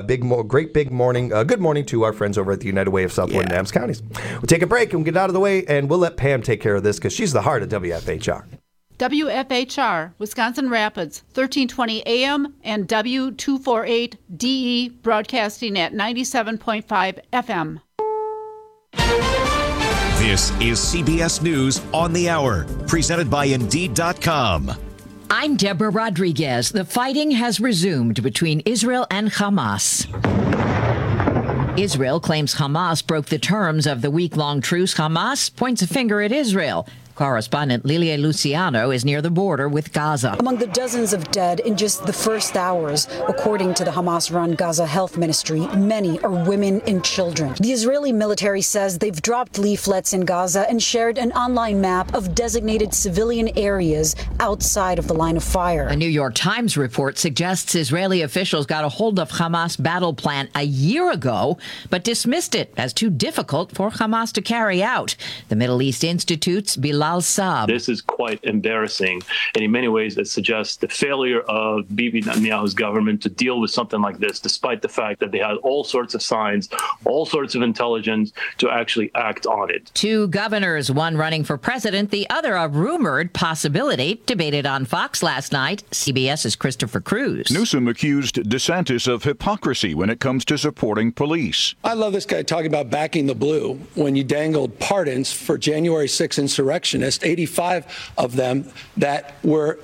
great big morning. Good morning to our friends over at the United Way of Southwood and Adams counties. We'll take a break and get out of the way, and we'll let Pam take care of this because she's the heart of WFHR. WFHR, Wisconsin Rapids, 1320 AM and W248DE, broadcasting at 97.5 FM. This is CBS News on the Hour, presented by Indeed.com. I'm Deborah Rodriguez. The fighting has resumed between Israel and Hamas. Israel claims Hamas broke the terms of the week-long truce. Hamas points a finger at Israel. Correspondent Lilia Luciano is near the border with Gaza. Among the dozens of dead in just the first hours, according to the Hamas-run Gaza Health Ministry, many are women and children. The Israeli military says they've dropped leaflets in Gaza and shared an online map of designated civilian areas outside of the line of fire. A New York Times report suggests Israeli officials got a hold of Hamas battle plan a year ago, but dismissed it as too difficult for Hamas to carry out. The Middle East Institute's Bilal Saab. This is quite embarrassing, and in many ways it suggests the failure of Bibi Netanyahu's government to deal with something like this, despite the fact that they had all sorts of signs, all sorts of intelligence to actually act on it. Two governors, one running for president, the other a rumored possibility, debated on Fox last night. CBS's Christopher Cruz. Newsom accused DeSantis of hypocrisy when it comes to supporting police. I love this guy talking about backing the blue when you dangled pardons for January 6th insurrectionists, 85 of them that were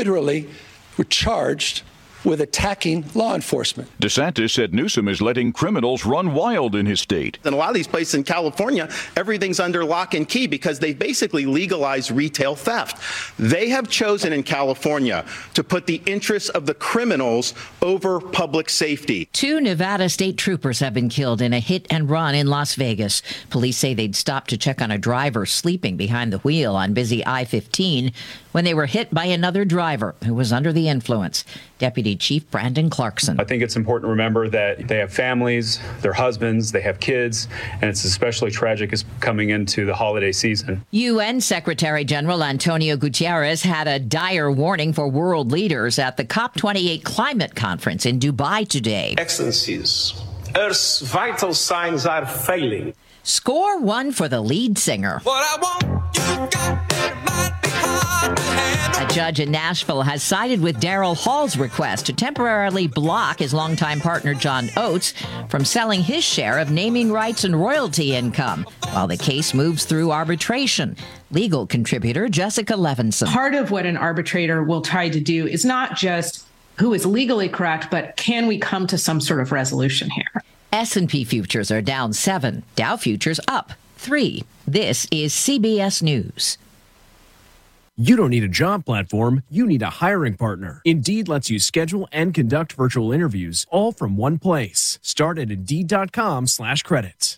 charged with attacking law enforcement. DeSantis said Newsom is letting criminals run wild in his state. In a lot of these places in California, everything's under lock and key because they basically legalized retail theft. They have chosen in California to put the interests of the criminals over public safety. Two Nevada state troopers have been killed in a hit and run in Las Vegas. Police say they'd stopped to check on a driver sleeping behind the wheel on busy I-15 when they were hit by another driver who was under the influence. Deputy Chief Brandon Clarkson. I think it's important to remember that they have families, their husbands, they have kids, and it's especially tragic as coming into the holiday season. UN Secretary General Antonio Guterres had a dire warning for world leaders at the COP28 climate conference in Dubai today. Excellencies, Earth's vital signs are failing. Score one for the lead singer. What I want, you got it, might be hard to handle. A judge in Nashville has sided with Daryl Hall's request to temporarily block his longtime partner John Oates from selling his share of naming rights and royalty income while the case moves through arbitration. Legal contributor Jessica Levinson. Part of what an arbitrator will try to do is not just who is legally correct, but can we come to some sort of resolution here? S&P futures are down 7, Dow futures up 3. This is CBS News. You don't need a job platform, you need a hiring partner. Indeed lets you schedule and conduct virtual interviews all from one place. Start at Indeed.com/credits.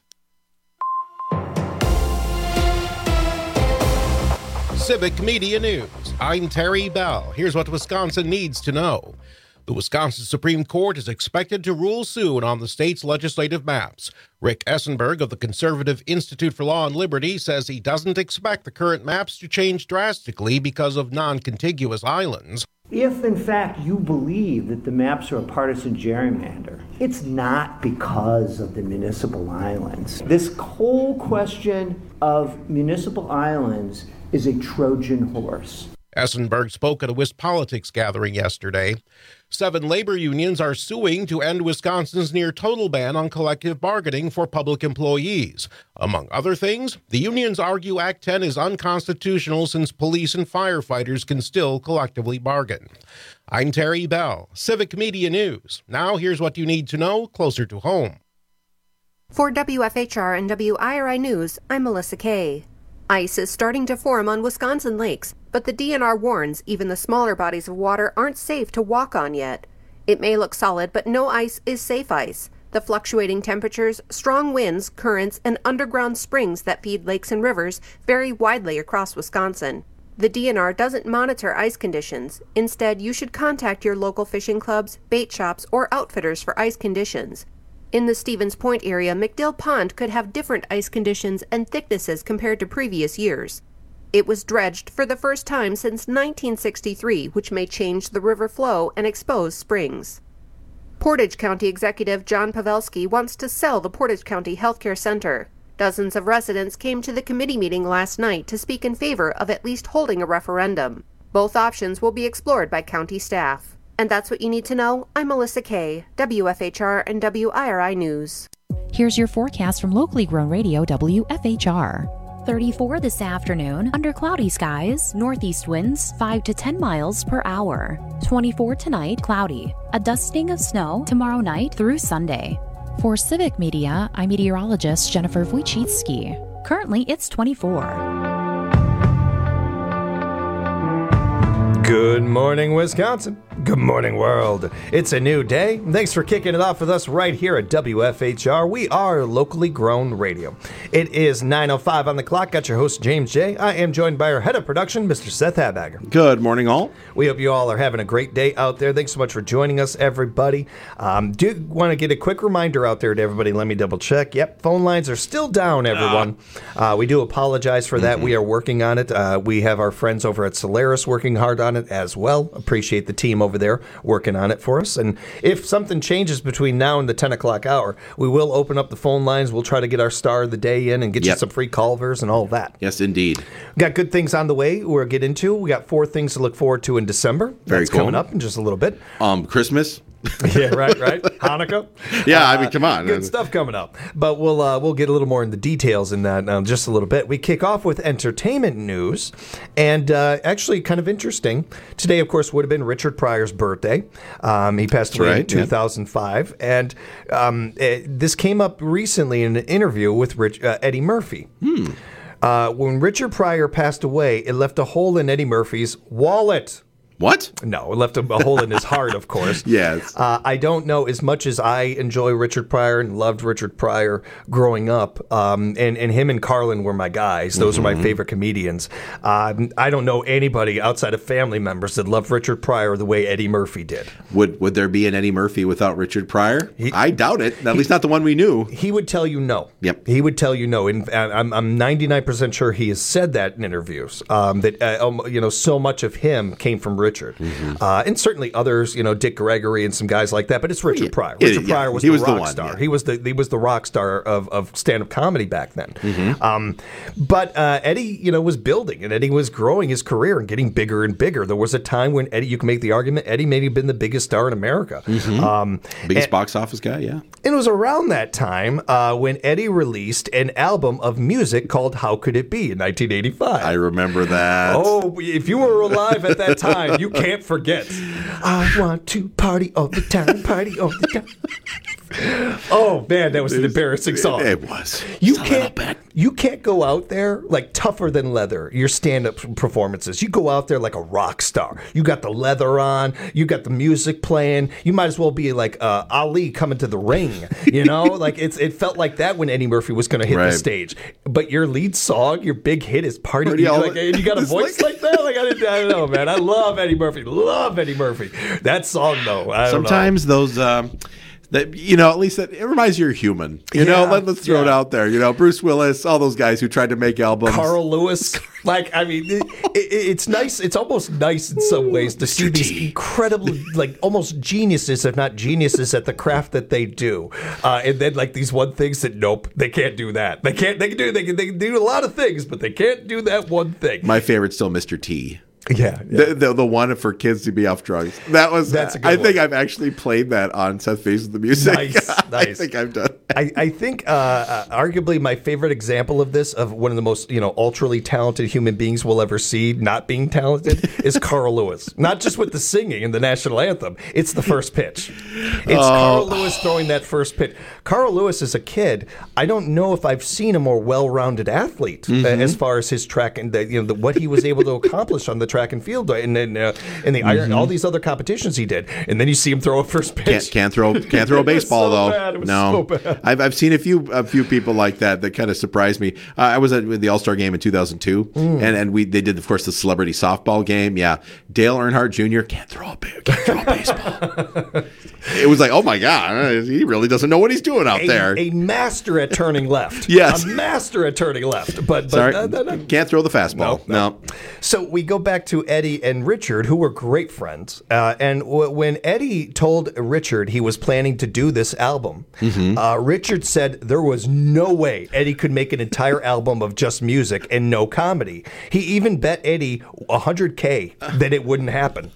Civic Media News. I'm Terry Bell. Here's what Wisconsin needs to know. The Wisconsin Supreme Court is expected to rule soon on the state's legislative maps. Rick Essenberg of the Conservative Institute for Law and Liberty says he doesn't expect the current maps to change drastically because of non-contiguous islands. If, in fact, you believe that the maps are a partisan gerrymander, it's not because of the municipal islands. This whole question of municipal islands is a Trojan horse. Essenberg spoke at a WisPolitics gathering yesterday. 7 labor unions are suing to end Wisconsin's near-total ban on collective bargaining for public employees. Among other things, the unions argue Act 10 is unconstitutional since police and firefighters can still collectively bargain. I'm Terry Bell, Civic Media News. Now here's what you need to know closer to home. For WFHR and WIRI News, I'm Melissa Kay. Ice is starting to form on Wisconsin lakes, but the DNR warns even the smaller bodies of water aren't safe to walk on yet. It may look solid, but no ice is safe ice. The fluctuating temperatures, strong winds, currents, and underground springs that feed lakes and rivers vary widely across Wisconsin. The DNR doesn't monitor ice conditions. Instead, you should contact your local fishing clubs, bait shops, or outfitters for ice conditions. In the Stevens Point area, McDill Pond could have different ice conditions and thicknesses compared to previous years. It was dredged for the first time since 1963, which may change the river flow and expose springs. Portage County Executive John Pavelski wants to sell the Portage County Healthcare Center. Dozens of residents came to the committee meeting last night to speak in favor of at least holding a referendum. Both options will be explored by county staff. And that's what you need to know. I'm Melissa Kay, WFHR and WIRI News. Here's your forecast from locally grown radio WFHR. 34 this afternoon, under cloudy skies, northeast winds 5 to 10 miles per hour. 24 tonight, cloudy. A dusting of snow tomorrow night through Sunday. For Civic Media, I'm meteorologist Jennifer Wojcicki. Currently, it's 24. Good morning, Wisconsin. Good morning, world. It's a new day. Thanks for kicking it off with us right here at WFHR. We are locally grown radio. It is 9:05 on the clock. Got your host, James J. I am joined by our head of production, Mr. Seth Habager. Good morning, all. We hope you all are having a great day out there. Thanks so much for joining us, everybody. Do want to get a quick reminder out there to everybody. Let me double check. Yep, phone lines are still down, everyone. We do apologize for that. We are working on it. We have our friends over at Solaris working hard on it as well. Appreciate the team over there working on it for us. And if something changes between now and the 10 o'clock hour, we will open up the phone lines. We'll try to get our star of the day in and get you some free Culvers and all of that. Yes, indeed. We got good things on the way we'll get into. We got 4 things to look forward to in December. Very That's cool. coming up in just a little bit. Christmas. Yeah, right. Hanukkah. Yeah, I mean, come on. Good stuff coming up. But we'll get a little more in the details in that in just a little bit. We kick off with entertainment news, and actually kind of interesting. Today, of course, would have been Richard Pryor's birthday. He passed away in 2005, and this came up recently in an interview with Eddie Murphy. When Richard Pryor passed away, it left a hole in Eddie Murphy's wallet. What? No, it left a hole in his heart, of course. Yes. I don't know, as much as I enjoy Richard Pryor and loved Richard Pryor growing up, and him and Carlin were my guys. Those are my favorite comedians. I don't know anybody outside of family members that loved Richard Pryor the way Eddie Murphy did. Would there be an Eddie Murphy without Richard Pryor? I doubt it. At least not the one we knew. He would tell you no. Yep. He would tell you no. And I'm 99% sure he has said that in interviews, that so much of him came from Richard. And certainly others, Dick Gregory and some guys like that, but it's Richard Pryor. Richard Pryor was the rock star. Yeah. He was the rock star of stand-up comedy back then. But Eddie, was building, and Eddie was growing his career and getting bigger and bigger. There was a time when Eddie, you can make the argument, Eddie may have been the biggest star in America. Biggest box office guy, yeah. And it was around that time when Eddie released an album of music called How Could It Be in 1985. I remember that. Oh, if you were alive at that time, you can't forget. I want to party all the time, party all the time. Oh man, that was an embarrassing song. It was. You can't go out there like tougher than leather. Your stand-up performances. You go out there like a rock star. You got the leather on. You got the music playing. You might as well be like Ali coming to the ring. Like it felt like that when Eddie Murphy was going to hit the stage. But your lead song, your big hit is "Party." And you got a voice like that. Like I don't know, man. I love Eddie Murphy. Love Eddie Murphy. That song though. Sometimes those. That at least it reminds you you're human. Let's throw it out there. Bruce Willis, all those guys who tried to make albums. Carl Lewis. It's nice. It's almost nice in some ways to see these incredible, almost geniuses, if not geniuses, at the craft that they do. And then these one things that nope, they can't do that. They can do a lot of things, but they can't do that one thing. My favorite's still Mr. T. Yeah. The one for kids to be off drugs. That's a good one. I think I've actually played that on Seth Faces the Music. Nice. I think I've done that. I think arguably my favorite example of this, of one of the most ultrally talented human beings we'll ever see not being talented, is Carl Lewis. Not just with the singing and the national anthem. It's the first pitch. It's Carl Lewis throwing that first pitch. Carl Lewis as a kid, I don't know if I've seen a more well-rounded athlete as far as his track and what he was able to accomplish on the track and field and the iron, all these other competitions he did. And then you see him throw a first pitch. Can't throw a baseball though. Bad. It was no, so bad. I've seen a few people like that kind of surprised me. I was at the All-Star game in 2002, and they did, of course, the celebrity softball game. Yeah, Dale Earnhardt Jr. can't throw a baseball. It was like, oh my God, he really doesn't know what he's doing out there. A master at turning left. Yes, a master at turning left. But sorry, can't throw the fastball. No. So we go back to Eddie and Richard, who were great friends. And when Eddie told Richard he was planning to do this album, Richard said there was no way Eddie could make an entire album of just music and no comedy. He even bet Eddie $100K that it wouldn't happen.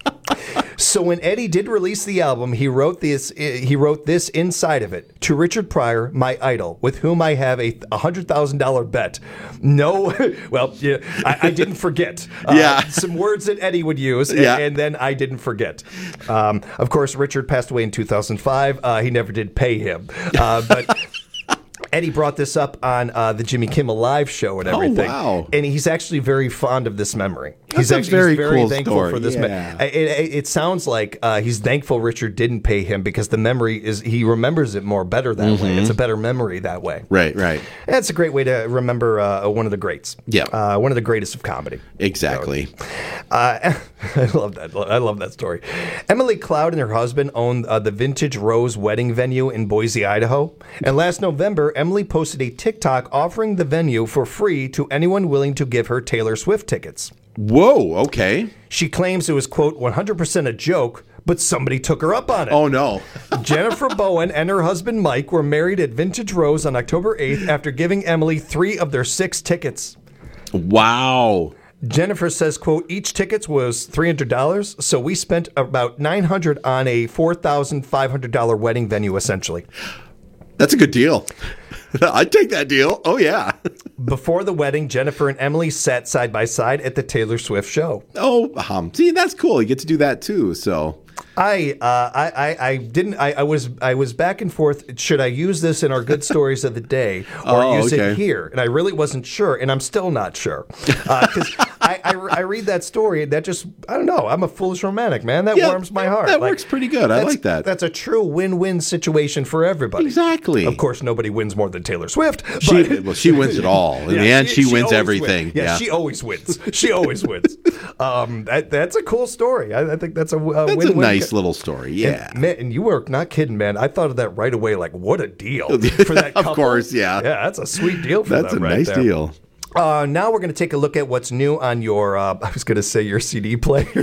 So when Eddie did release the album, he wrote this inside of it: to Richard Pryor, my idol, with whom I have a $100,000 bet. No, well, yeah, I didn't forget. Some words that Eddie would use, and then I didn't forget. Of course, Richard passed away in 2005. He never did pay him, but Eddie brought this up on the Jimmy Kimmel Live show and everything. Oh, wow. And he's actually very fond of this memory. That's a very cool thankful story. for this. It sounds like he's thankful Richard didn't pay him because the memory he remembers it more better that way. It's a better memory that way. Right. That's a great way to remember one of the greats. Yeah. One of the greatest of comedy. Exactly. I love that. I love that story. Emily Cloud and her husband own the Vintage Rose wedding venue in Boise, Idaho. And last November, Emily posted a TikTok offering the venue for free to anyone willing to give her Taylor Swift tickets. Whoa, okay. She claims it was, quote, 100% a joke, but somebody took her up on it. Oh, no. Jennifer Bowen and her husband Mike were married at Vintage Rose on October 8th after giving Emily 3 of their 6 tickets. Wow. Jennifer says, quote, each ticket was $300, so we spent about $900 on a $4,500 wedding venue, essentially. That's a good deal. I'd take that deal. Oh, yeah. Before the wedding, Jennifer and Emily sat side by side at the Taylor Swift show. Oh, see, that's cool. You get to do that, too, so... I was back and forth. Should I use this in our good stories of the day or use it here? And I really wasn't sure, and I'm still not sure. Because I read that story, and that just, I don't know. I'm a foolish romantic, man. That warms my heart. That works pretty good. I like that. That's a true win-win situation for everybody. Exactly. Of course, nobody wins more than Taylor Swift. She wins it all. In the end, she wins everything. Yeah, she always wins. She always wins. That's a cool story. I think that's a win-win. A nice little story, yeah. And you were not kidding, man. I thought of that right away. Like, what a deal for that couple. Of course, yeah. Yeah, that's a sweet deal for them. That's a nice deal. Now we're going to take a look at what's new on your, I was going to say your CD player.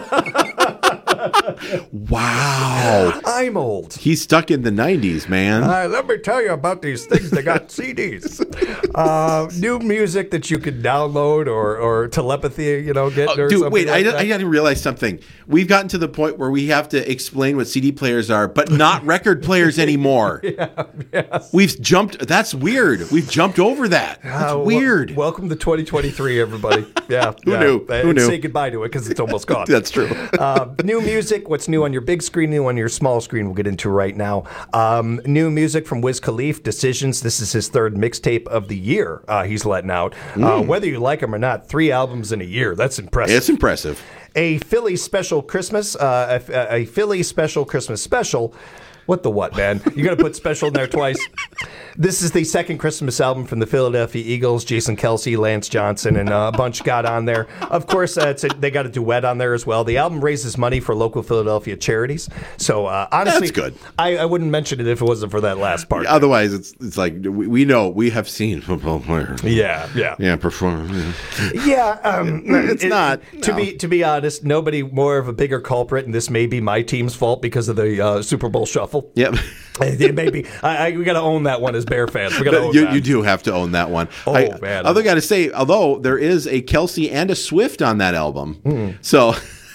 Wow. I'm old. He's stuck in the 90s, man. Let me tell you about these things. They got CDs. New music that you can download or telepathy, get. Or dude, something wait, like I didn't realize something. We've gotten to the point where we have to explain what CD players are, but not record players anymore. Yes. We've jumped. That's weird. We've jumped over that. That's weird. Welcome to 2023, everybody. Yeah. Who knew? Who knew? Say goodbye to it because it's almost gone. That's true. New music. What's new on your big screen, new on your small screen, we'll get into right now. New music from Wiz Khalifa, Decisions. This is his 3rd mixtape of the year he's letting out. Whether you like him or not, 3 albums in a year. That's impressive. It's impressive. A Philly special Christmas, a Philly special Christmas special. What the what, man? You're going to put special in there twice. This is the 2nd Christmas album from the Philadelphia Eagles. Jason Kelce, Lance Johnson, and a bunch got on there. Of course, they got a duet on there as well. The album raises money for local Philadelphia charities. So, honestly, that's good. I wouldn't mention it if it wasn't for that last part. Otherwise, it's like we know, we have seen football players. Yeah, perform. Yeah, it's not. To be honest, nobody more of a bigger culprit, and this may be my team's fault because of the Super Bowl shuffle. Yep. It may be. We got to own that one as Bear fans. We got to own that. You do have to own that one. Man. Although I got to say, although there is a Kelce and a Swift on that album, so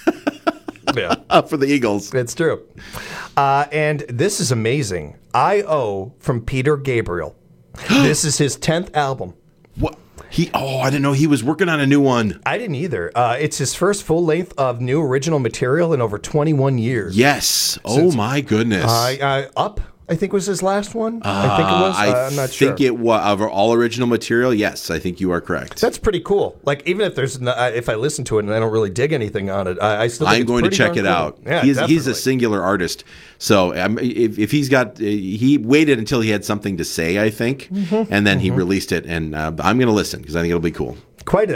for the Eagles, it's true. And this is amazing. I.O. from Peter Gabriel. This is his 10th album. What? I didn't know he was working on a new one. I didn't either. It's his first full length of new original material in over 21 years. Yes. My goodness. Up, I think, was his last one. I think it was. I'm not sure. I think it was of all original material. Yes, I think you are correct. That's pretty cool. Like, even if if I listen to it and I don't really dig anything on it, I still think I'm going to check it out. Yeah, he's a singular artist. So if he's got, he waited until he had something to say, I think, and then he released it. And I'm going to listen because I think it'll be cool. Quite,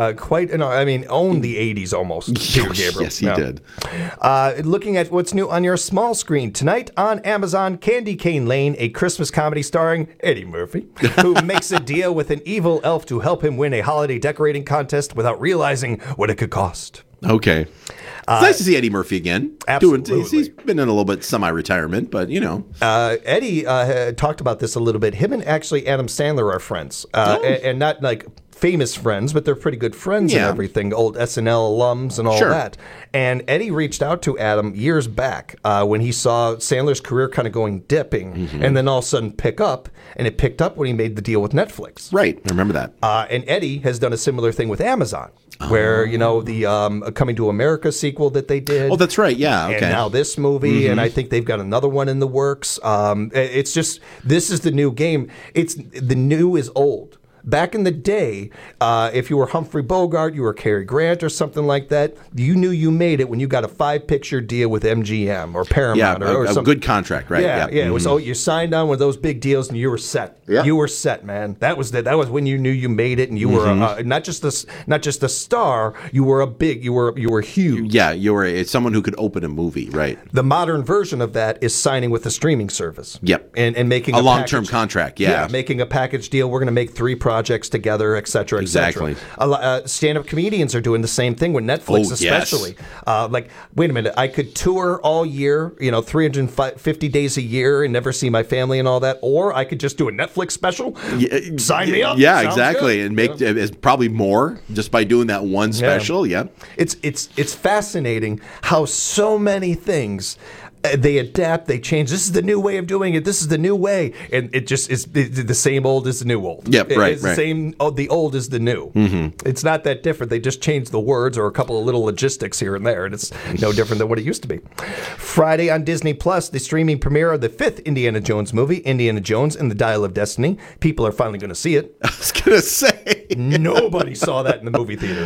I mean, owned the 80s almost, Peter Gabriel. Yes, he did. Looking at what's new on your small screen. Tonight on Amazon, Candy Cane Lane, a Christmas comedy starring Eddie Murphy, who makes a deal with an evil elf to help him win a holiday decorating contest without realizing what it could cost. Okay. It's nice to see Eddie Murphy again. Absolutely. He's been in a little bit semi-retirement, but you know. Eddie talked about this a little bit. Him and actually Adam Sandler are friends, and not like famous friends, but they're pretty good friends and everything. Old SNL alums and all that. And Eddie reached out to Adam years back when he saw Sandler's career kind of going dipping, and then all of a sudden pick up. And it picked up when he made the deal with Netflix. Right, I remember that. And Eddie has done a similar thing with Amazon, where the Coming to America sequel that they did. Oh, that's right. Yeah. Okay. And now this movie, and I think they've got another one in the works. It's just, this is the new game. It's the new is old. Back in the day, if you were Humphrey Bogart, you were Cary Grant or something like that, you knew you made it when you got a 5-picture deal with MGM or Paramount or a something. good contract, right? Yeah. It was, you signed on with those big deals and you were set. Yeah. You were set, man. That was when you knew you made it, and you were not just a star. You were huge. Yeah, you were someone who could open a movie, right? The modern version of that is signing with a streaming service. Yep, and making a long-term contract. Yeah, making a package deal. We're going to make 3 projects together, et cetera, et exactly. cetera. Stand-up comedians are doing the same thing with Netflix, especially. Like, wait a minute, I could tour all year, 350 days a year, and never see my family and all that, or I could just do a Netflix special. Sign me up. Yeah, Sounds exactly, good. and make probably more just by doing that one special. Yeah. It's fascinating how so many things. They adapt, they change. This is the new way of doing it. This is the new way, and it just is the same old as the new old. Yep, right. It's the same. The old is the new. It's not that different. They just changed the words or a couple of little logistics here and there, and it's no different than what it used to be. Friday on Disney Plus, the streaming premiere of the 5th Indiana Jones movie, Indiana Jones and the Dial of Destiny. People are finally going to see it. I was going to say nobody saw that in the movie theaters.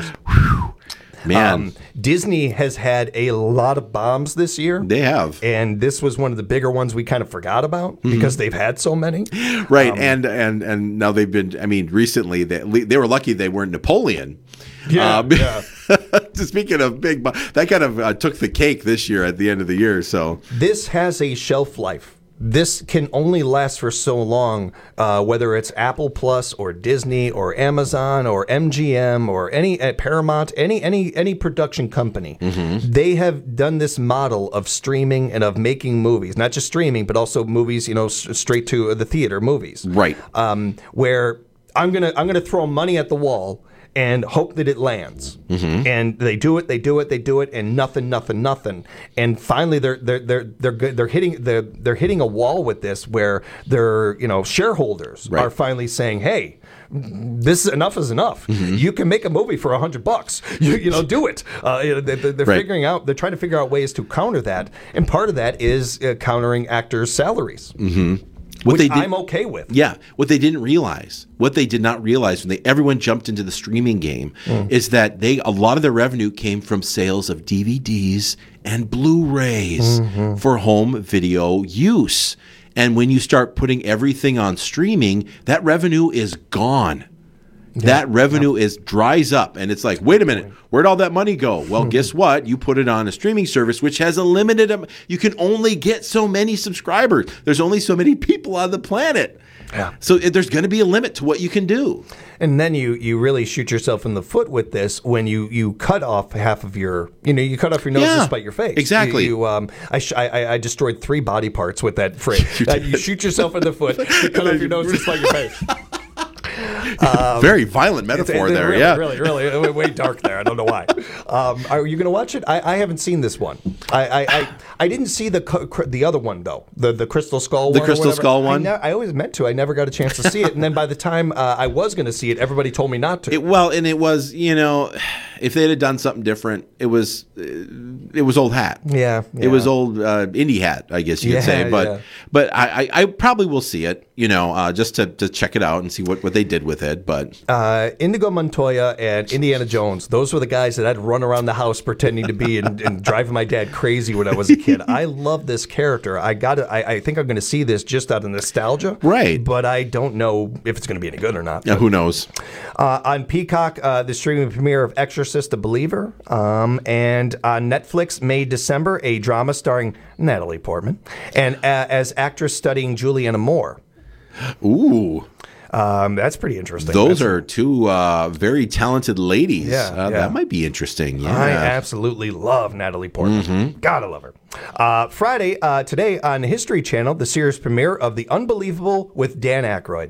Man, Disney has had a lot of bombs this year. They have. And this was one of the bigger ones we kind of forgot about because they've had so many. Right. And now they've been, recently they were lucky they weren't Napoleon. Yeah. Speaking of big, that kind of took the cake this year at the end of the year. So this has a shelf life. This can only last for so long, whether it's Apple Plus or Disney or Amazon or MGM or any Paramount, any production company. They have done this model of streaming and of making movies, not just streaming, but also movies, straight to the theater movies. Right. Where I'm gonna throw money at the wall and hope that it lands. And they do it, and nothing. And finally, they're hitting a wall with this, where their shareholders are finally saying, "Hey, enough is enough. You can make a movie for $100. You do it." They're trying to figure out ways to counter that, and part of that is countering actors' salaries. I'm okay with. Yeah. What they did not realize when everyone jumped into the streaming game is that a lot of their revenue came from sales of DVDs and Blu-rays for home video use. And when you start putting everything on streaming, that revenue is gone. That revenue dries up, and it's like, wait a minute, where'd all that money go? Well, guess what? You put it on a streaming service, which has a limited. You can only get so many subscribers. There's only so many people on the planet. Yeah. So there's going to be a limit to what you can do. And then you really shoot yourself in the foot with this when you cut off half of your, you cut off your nose to spite your face. Exactly. I destroyed 3 body parts with that phrase. You shoot yourself in the foot, you cut off your nose to spite your face. Very violent metaphor there. Really way dark there. I don't know why. Are you going to watch it? I haven't seen this one. I didn't see the other one though. The Crystal Skull. The Crystal Skull one. I always meant to. I never got a chance to see it. And then by the time I was going to see it, everybody told me not to. It was if they'd have done something different, it was old hat. Yeah. It was old indie hat, I guess you could say. But I probably will see it. just to check it out and see what they did with it. But Inigo Montoya and Indiana Jones, those were the guys that I'd run around the house pretending to be and driving my dad crazy when I was a kid. I love this character. I think I'm going to see this just out of nostalgia. Right. But I don't know if it's going to be any good or not. Yeah, who knows? On Peacock, the streaming premiere of Exorcist: The Believer. And on Netflix, May-December, a drama starring Natalie Portman and as actress studying Julianne Moore. Ooh. That's pretty interesting. Those are two very talented ladies. Yeah. That might be interesting. Yeah. I absolutely love Natalie Portman. Gotta love her. Friday, today on History Channel, the series premiere of The Unbelievable with Dan Aykroyd.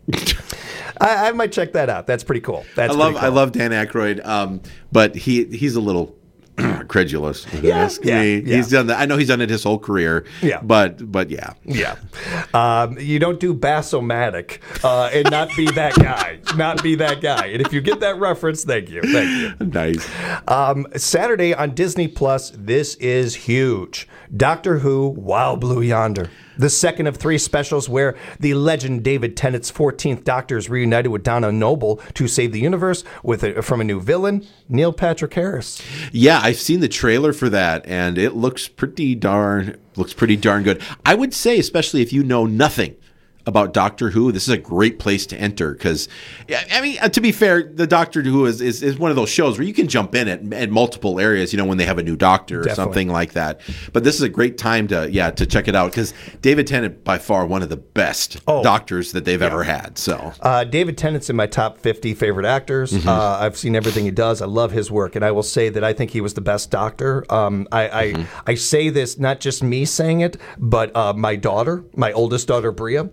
I might check that out. That's pretty cool. I love Dan Aykroyd, but he's a little credulous. If you ask me. He's done that. I know he's done it his whole career. Yeah. But yeah. Yeah. You don't do Bassomatic and not be that guy. Not be that guy. And if you get that reference, thank you. Nice. Saturday on Disney Plus, this is huge. Doctor Who, Wild Blue Yonder. The second of 3 specials where the legend David Tennant's 14th Doctor is reunited with Donna Noble to save the universe from a new villain, Neil Patrick Harris. Yeah, I've seen the trailer for that, and it looks pretty darn good. I would say, especially if you know nothing about Doctor Who, this is a great place to enter because, I mean, to be fair, the Doctor Who is one of those shows where you can jump in at multiple areas, when they have a new doctor or something like that. But this is a great time to check it out because David Tennant, by far, one of the best doctors that they've ever had. So David Tennant's in my top 50 favorite actors. I've seen everything he does. I love his work, and I will say that I think he was the best Doctor. I say this, not just me saying it, but my oldest daughter, Bria.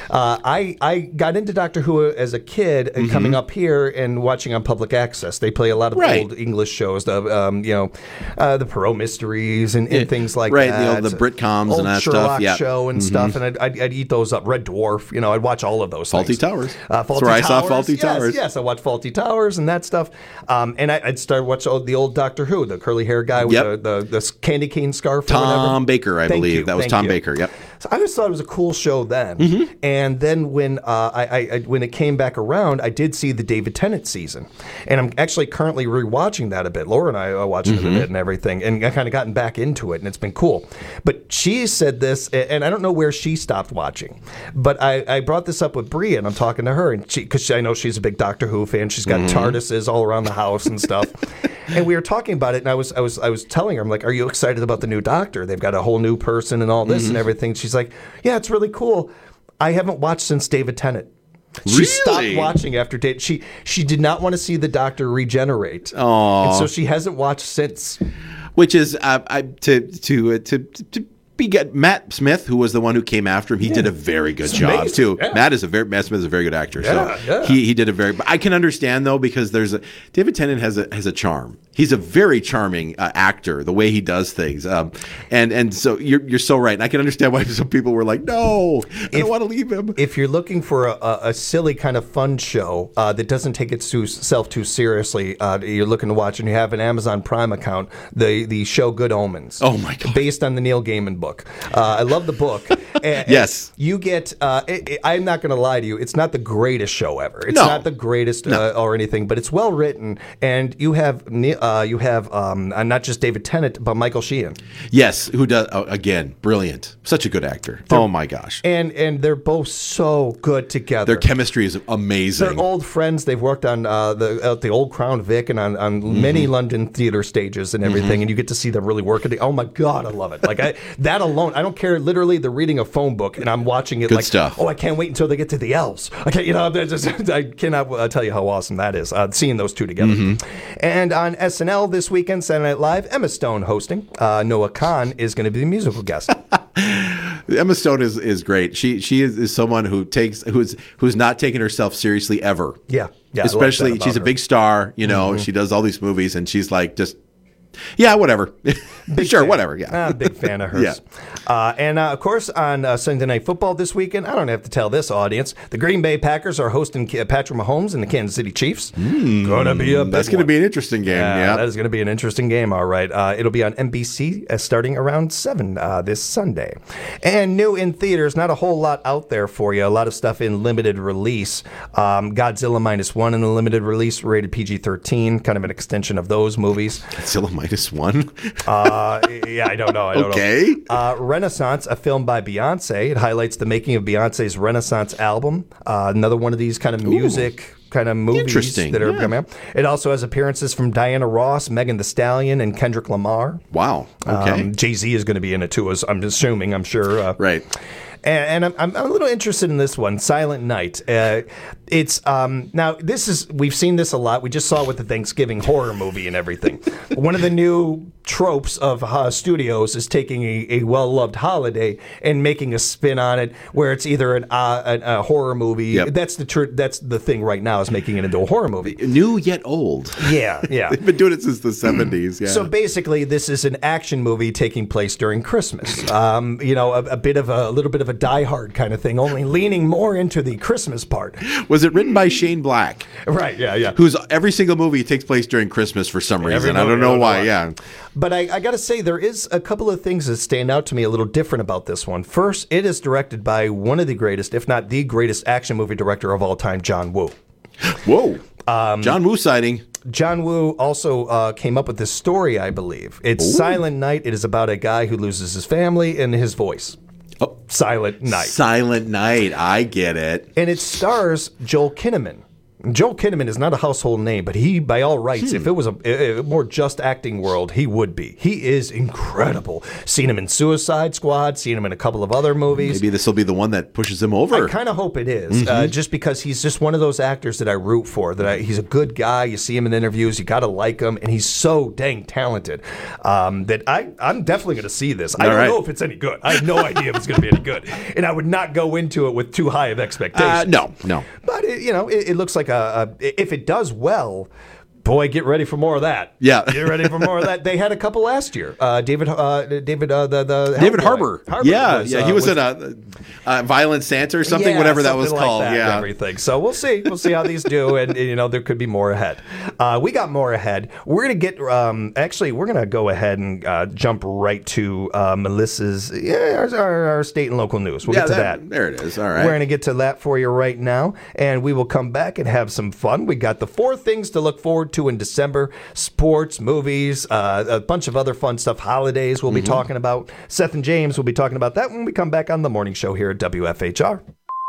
I got into Doctor Who as a kid and coming up here and watching on public access. They play a lot of old English shows, the Perot Mysteries and things like that. Right, the Britcoms and that Sherlock stuff. show and stuff, and I'd eat those up. Red Dwarf, I'd watch all of those Faulty things. Towers. That's where I saw Faulty Towers. Yes, I watched Faulty Towers and that stuff. And I'd start watching the old Doctor Who, the curly hair guy with the candy cane scarf. Tom Baker, I believe. That was Tom Baker, yep. So I always thought it was a cool show then. And then when when it came back around, I did see the David Tennant season. And I'm actually currently rewatching that a bit. Laura and I are watching it a bit and everything. And I kind of gotten back into it, and it's been cool. But she said this, and I don't know where she stopped watching. But I brought this up with Bria, and I'm talking to her, and because I know she's a big Doctor Who fan. She's got TARDISes all around the house and stuff. And we were talking about it, and I was telling her, I'm like, "Are you excited about the new Doctor? They've got a whole new person and all this and everything." She's like, "Yeah, it's really cool. I haven't watched since David Tennant." She stopped watching after David. She did not want to see the Doctor regenerate, and so she hasn't watched since. Which is to get Matt Smith, who was the one who came after him. He did a very good job too. Yeah. Matt Smith is a very good actor. He did a very. But I can understand though because David Tennant has a charm. He's a very charming actor. The way he does things, and so you're so right. And I can understand why some people were like, "No, I don't want to leave him." If you're looking for a silly kind of fun show that doesn't take itself too seriously, you're looking to watch, and you have an Amazon Prime account, the show Good Omens. Oh my God! Based on the Neil Gaiman book. I love the book. Yes. You get, I'm not going to lie to you, it's not the greatest show ever. It's not the greatest or anything, but it's well written. And you have not just David Tennant, but Michael Sheehan. Yes, who does, again, brilliant. Such a good actor. Oh my gosh. And they're both so good together. Their chemistry is amazing. They're old friends. They've worked on the old Crown Vic and on many London theater stages and everything. And you get to see them really work it. Oh my God, I love it. That alone, I don't care. Literally, they're reading a phone book, and I'm watching it. Good stuff. Oh, I can't wait until they get to the elves. Okay, I cannot tell you how awesome that is. Seeing those two together. And on SNL this weekend, Saturday Night Live, Emma Stone hosting. Noah Khan is going to be the musical guest. Emma Stone is great. She is someone who's not taking herself seriously ever. Yeah. Especially, she's a big star. She does all these movies, and she's like just Yeah, whatever. Sure, fan. whatever. Yeah, Big fan of hers. And of course, on Sunday Night Football this weekend, I don't have to tell this audience, the Green Bay Packers are hosting Patrick Mahomes and the Kansas City Chiefs. Gonna be a big That's going to be an interesting game. Yeah, that is going to be an interesting game. All right, it'll be on NBC starting around 7 this Sunday. And new in theaters, not a whole lot out there for you. A lot of stuff in limited release. Godzilla -1 in the limited release, rated PG-13, kind of an extension of those movies. Godzilla -1. Yeah, I don't know. Okay. Renaissance, a film by Beyonce. It highlights the making of Beyonce's Renaissance album. Another one of these kind of music kind of movies that are coming up. It also has appearances from Diana Ross, Megan Thee Stallion, and Kendrick Lamar. Wow. Okay. Jay-Z is going to be in it too, as I'm assuming, I'm sure. Right. And I'm a little interested in this one, Silent Night. It's now we've seen this a lot. We just saw it with the Thanksgiving horror movie and everything. One of the new tropes of studios is taking a well-loved holiday and making a spin on it, where it's either a horror movie. Yep. That's the thing right now, is making it into a horror movie. New yet old. Yeah. They've been doing it since the 70s. Yeah. So basically, this is an action movie taking place during Christmas. A little bit of a Die Hard kind of thing, only leaning more into the Christmas part. Was it written by Shane Black? Right, yeah. Whose every single movie takes place during Christmas for some reason. I don't know why, yeah. But I got to say, there is a couple of things that stand out to me a little different about this one. First, it is directed by one of the greatest, if not the greatest, action movie director of all time, John Woo. Whoa. John Woo sighting. John Woo also came up with this story, I believe. It's Silent Night. It is about a guy who loses his family and his voice. Oh, Silent Night. Silent Night. I get it. And it stars Joel Kinnaman. Joel Kinnaman is not a household name, but he, by all rights, if it was a more just acting world, he would be. He is incredible. Seen him in Suicide Squad, seen him in a couple of other movies. Maybe this will be the one that pushes him over. I kind of hope it is, just because he's just one of those actors that I root for. He's a good guy. You see him in interviews, you got to like him, and he's so dang talented that I'm definitely going to see this. I don't know if it's any good. I have no idea if it's going to be any good, and I would not go into it with too high of expectations. No. But it looks like if it does well, boy, get ready for more of that. Yeah, get ready for more of that. They had a couple last year. David Harbour. Yeah, he was in a Violent Santa or something, whatever that was called. That and everything. So we'll see how these do, and there could be more ahead. We got more ahead. We're gonna get. Actually, we're gonna go ahead and jump right to Melissa's our state and local news. We'll get to that. There it is. All right. We're gonna get to that for you right now, and we will come back and have some fun. We got the 4 things to look forward to in December: sports, movies, a bunch of other fun stuff, holidays we'll be talking about. Seth and James will be talking about that when we come back on the morning show here at WFHR.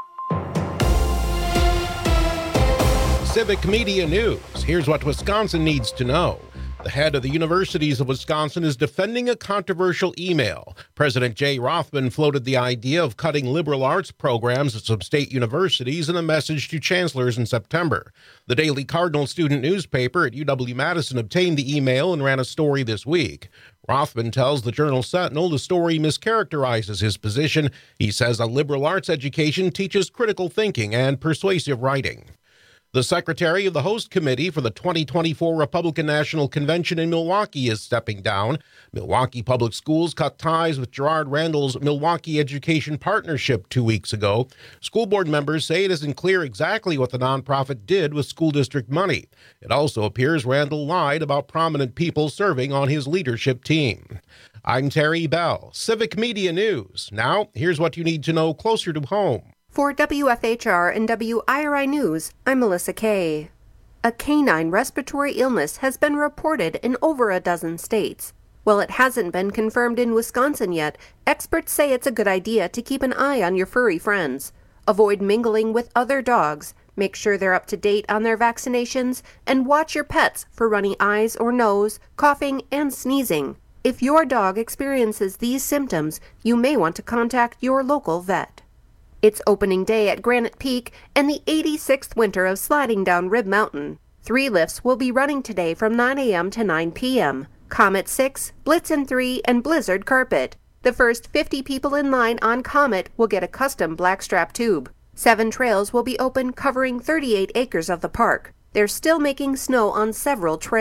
Civic Media News. Here's what Wisconsin needs to know. The head of the Universities of Wisconsin is defending a controversial email. President Jay Rothman floated the idea of cutting liberal arts programs at some state universities in a message to chancellors in September. The Daily Cardinal student newspaper at UW-Madison obtained the email and ran a story this week. Rothman tells the Journal Sentinel the story mischaracterizes his position. He says a liberal arts education teaches critical thinking and persuasive writing. The secretary of the host committee for the 2024 Republican National Convention in Milwaukee is stepping down. Milwaukee Public Schools cut ties with Gerard Randall's Milwaukee Education Partnership 2 weeks ago. School board members say it isn't clear exactly what the nonprofit did with school district money. It also appears Randall lied about prominent people serving on his leadership team. I'm Terry Bell, Civic Media News. Now, here's what you need to know closer to home. For WFHR and WIRI News, I'm Melissa Kay. A canine respiratory illness has been reported in over a dozen states. While it hasn't been confirmed in Wisconsin yet, experts say it's a good idea to keep an eye on your furry friends. Avoid mingling with other dogs, make sure they're up to date on their vaccinations, and watch your pets for runny eyes or nose, coughing, and sneezing. If your dog experiences these symptoms, you may want to contact your local vet. It's opening day at Granite Peak and the 86th winter of sliding down Rib Mountain. 3 lifts will be running today from 9 a.m. to 9 p.m. Comet 6, Blitzen 3, and Blizzard Carpet. The first 50 people in line on Comet will get a custom blackstrap tube. 7 trails will be open, covering 38 acres of the park. They're still making snow on several trails.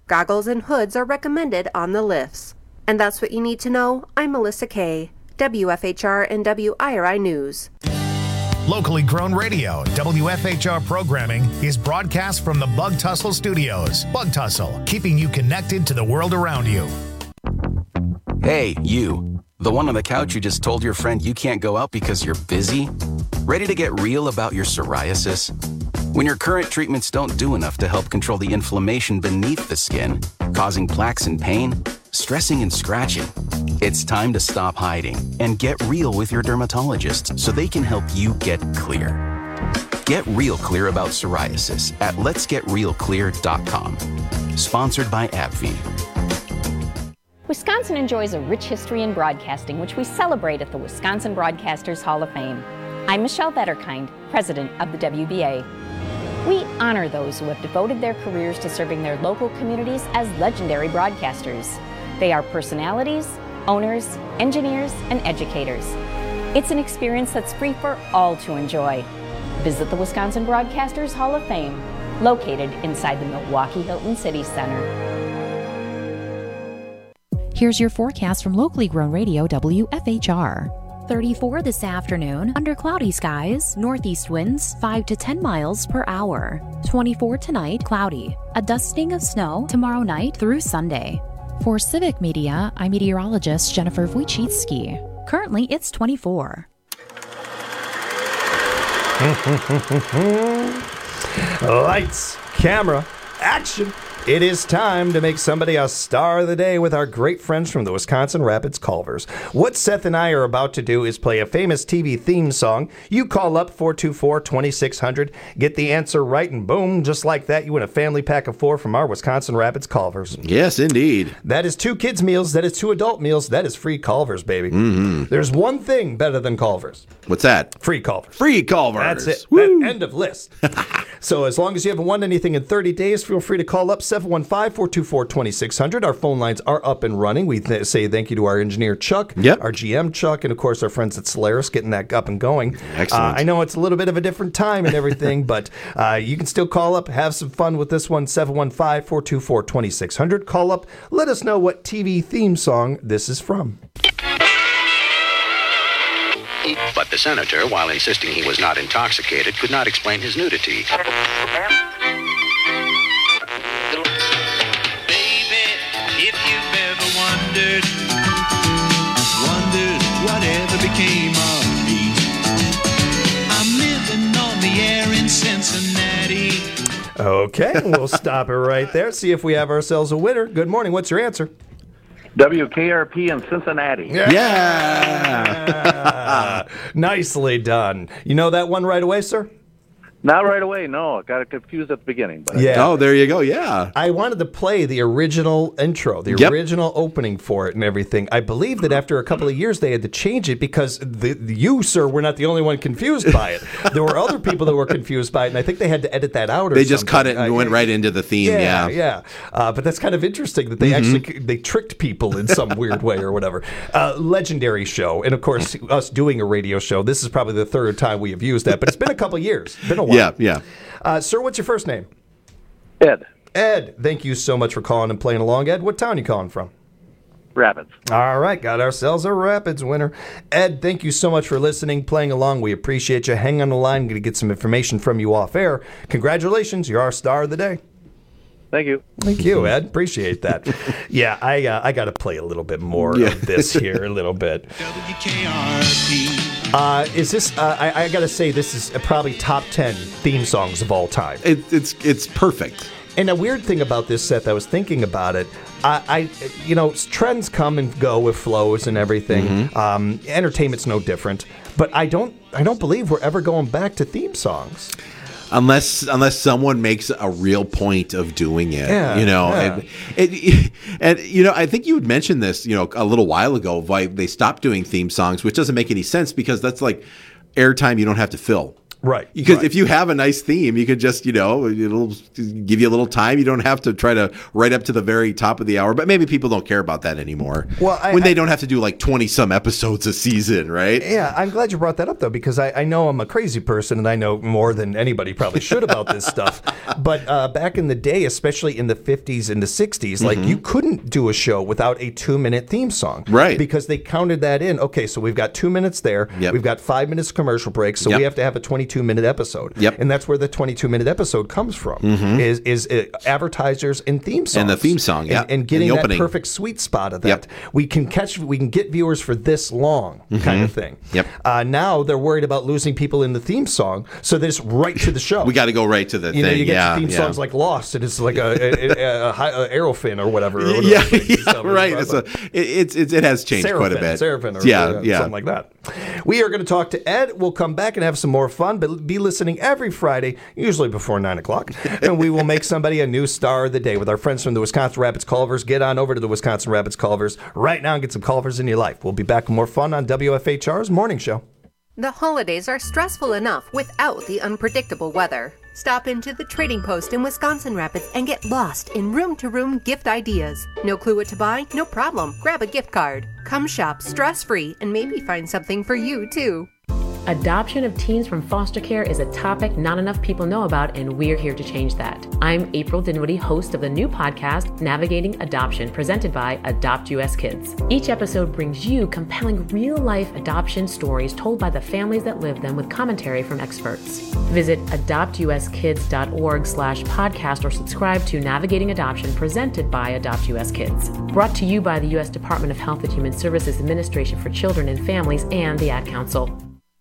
Goggles and hoods are recommended on the lifts. And that's what you need to know. I'm Melissa Kay, WFHR and WIRI News. Locally grown radio, WFHR programming is broadcast from the Bug Tussle Studios. Bug Tussle, keeping you connected to the world around you. Hey, you. The one on the couch who just told your friend you can't go out because you're busy? Ready to get real about your psoriasis? When your current treatments don't do enough to help control the inflammation beneath the skin, causing plaques and pain, stressing and scratching, it's time to stop hiding and get real with your dermatologist so they can help you get clear. Get real clear about psoriasis at letsgetrealclear.com. Sponsored by AbbVie. Wisconsin enjoys a rich history in broadcasting, which we celebrate at the Wisconsin Broadcasters Hall of Fame. I'm Michelle Vetterkind, president of the WBA. We honor those who have devoted their careers to serving their local communities as legendary broadcasters. They are personalities, owners, engineers, and educators. It's an experience that's free for all to enjoy. Visit the Wisconsin Broadcasters Hall of Fame, located inside the Milwaukee Hilton City Center. Here's your forecast from locally grown radio WFHR. 34 this afternoon, under cloudy skies, northeast winds 5 to 10 miles per hour. 24 tonight, cloudy. A dusting of snow tomorrow night through Sunday. For Civic Media, I'm meteorologist Jennifer Wojcicki. Currently, it's 24. Lights, camera, action. It is time to make somebody a star of the day with our great friends from the Wisconsin Rapids Culvers. What Seth and I are about to do is play a famous TV theme song. You call up 424-2600, get the answer right, and boom, just like that, you win a family pack of 4 from our Wisconsin Rapids Culvers. Yes, indeed. That is 2 kids' meals. That is 2 adult meals. That is free Culvers, baby. Mm-hmm. There's one thing better than Culvers. What's that? Free Culvers. Free Culvers. That's it. That end of list. So as long as you haven't won anything in 30 days, feel free to call up 715-424-2600. Our phone lines are up and running. We say thank you to our engineer, Chuck, our GM, Chuck, and, of course, our friends at Solaris getting that up and going. Excellent. I know it's a little bit of a different time and everything, but you can still call up, have some fun with this one, 715-424-2600. Call up, let us know what TV theme song this is from. But the senator, while insisting he was not intoxicated, could not explain his nudity. If you've ever wondered whatever became of me, I'm living on the air in Cincinnati. Okay, we'll stop it right there. See if we have ourselves a winner. Good morning. What's your answer? WKRP in Cincinnati. Yeah. Nicely done. You know that one right away, sir? Not right away, no. I got confused at the beginning. But Yeah. Oh, there you go. Yeah. I wanted to play the original intro, the original opening for it and everything. I believe that after a couple of years they had to change it because you, sir, were not the only one confused by it. There were other people that were confused by it, and I think they had to edit that out or They just something. cut it and went right into the theme. Yeah. But that's kind of interesting that they actually they tricked people in some weird way or whatever. Legendary show. And, of course, us doing a radio show, this is probably the third time we have used that, but it's been a couple of years. It's been a while. Yeah. Sir, what's your first name? Ed. Ed, thank you so much for calling and playing along. Ed, what town are you calling from? Rapids. All right, got ourselves a Rapids winner. Ed, thank you so much for listening, playing along. We appreciate you. Hang on the line. I'm going to get some information from you off air. Congratulations, you're our star of the day. Thank you. Thank you, Ed. Appreciate that. Yeah, I got to play a little bit more of this here, a little bit. Is this? I got to say, this is probably top 10 theme songs of all time. It's perfect. And a weird thing about this, Seth, I was thinking about it. Trends come and go with flows and everything. Entertainment's no different. But I don't believe we're ever going back to theme songs. Unless someone makes a real point of doing it, Yeah. and I think you had mentioned this, a little while ago. Why they stopped doing theme songs, which doesn't make any sense because that's like airtime you don't have to fill. Right. Because if you have a nice theme, you could just, it'll give you a little time. You don't have to try to right up to the very top of the hour. But maybe people don't care about that anymore. Well, when they don't have to do like 20-some episodes a season, right? Yeah, I'm glad you brought that up, though, because I know I'm a crazy person, and I know more than anybody probably should about this stuff. But back in the day, especially in the 50s and the 60s, like you couldn't do a show without a 2-minute theme song. Right. Because they counted that in. Okay, so we've got 2 minutes there. Yep. We've got 5 minutes commercial breaks, so we have to have a 22-minute episode. Yep. And that's where the 22-minute episode comes from, is advertisers and theme songs. And the theme song, And getting and the that opening. perfect sweet spot of that. We can get viewers for this long kind of thing. Yep. Now they're worried about losing people in the theme song, so they just right to the show. We got to go right to the thing. You get theme songs like Lost, and it's like a Aerofin or whatever. Right. It has changed quite a bit. Seraphin or something like that. We are going to talk to Ed. We'll come back and have some more fun, but be listening every Friday, usually before 9 o'clock, and we will make somebody a new star of the day with our friends from the Wisconsin Rapids Culvers. Get on over to the Wisconsin Rapids Culvers right now and get some Culvers in your life. We'll be back with more fun on WFHR's Morning Show. The holidays are stressful enough without the unpredictable weather. Stop into the Trading Post in Wisconsin Rapids and get lost in room-to-room gift ideas. No clue what to buy? No problem. Grab a gift card. Come shop stress-free and maybe find something for you, too. Adoption of teens from foster care is a topic not enough people know about, and we're here to change that. I'm April Dinwiddie, host of the new podcast, Navigating Adoption, presented by Adopt US Kids. Each episode brings you compelling real-life adoption stories told by the families that live them with commentary from experts. Visit adoptuskids.org/podcast or subscribe to Navigating Adoption, presented by Adopt US Kids. Brought to you by the U.S. Department of Health and Human Services Administration for Children and Families and the Ad Council.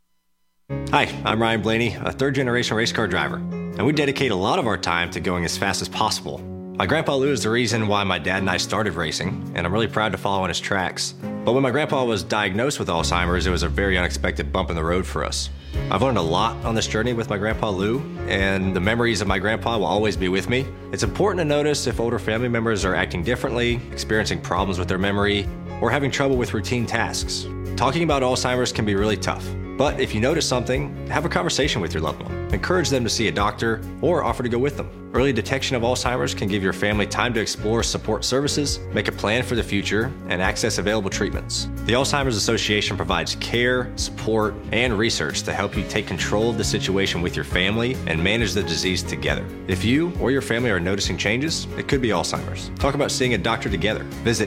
Hi, I'm Ryan Blaney, a third-generation race car driver, and we dedicate a lot of our time to going as fast as possible. My grandpa Lou is the reason why my dad and I started racing, and I'm really proud to follow in his tracks. But when my grandpa was diagnosed with Alzheimer's, it was a very unexpected bump in the road for us. I've learned a lot on this journey with my grandpa Lou, and the memories of my grandpa will always be with me. It's important to notice if older family members are acting differently, experiencing problems with their memory, or having trouble with routine tasks. Talking about Alzheimer's can be really tough. But if you notice something, have a conversation with your loved one. Encourage them to see a doctor or offer to go with them. Early detection of Alzheimer's can give your family time to explore support services, make a plan for the future, and access available treatments. The Alzheimer's Association provides care, support, and research to help you take control of the situation with your family and manage the disease together. If you or your family are noticing changes, it could be Alzheimer's. Talk about seeing a doctor together. Visit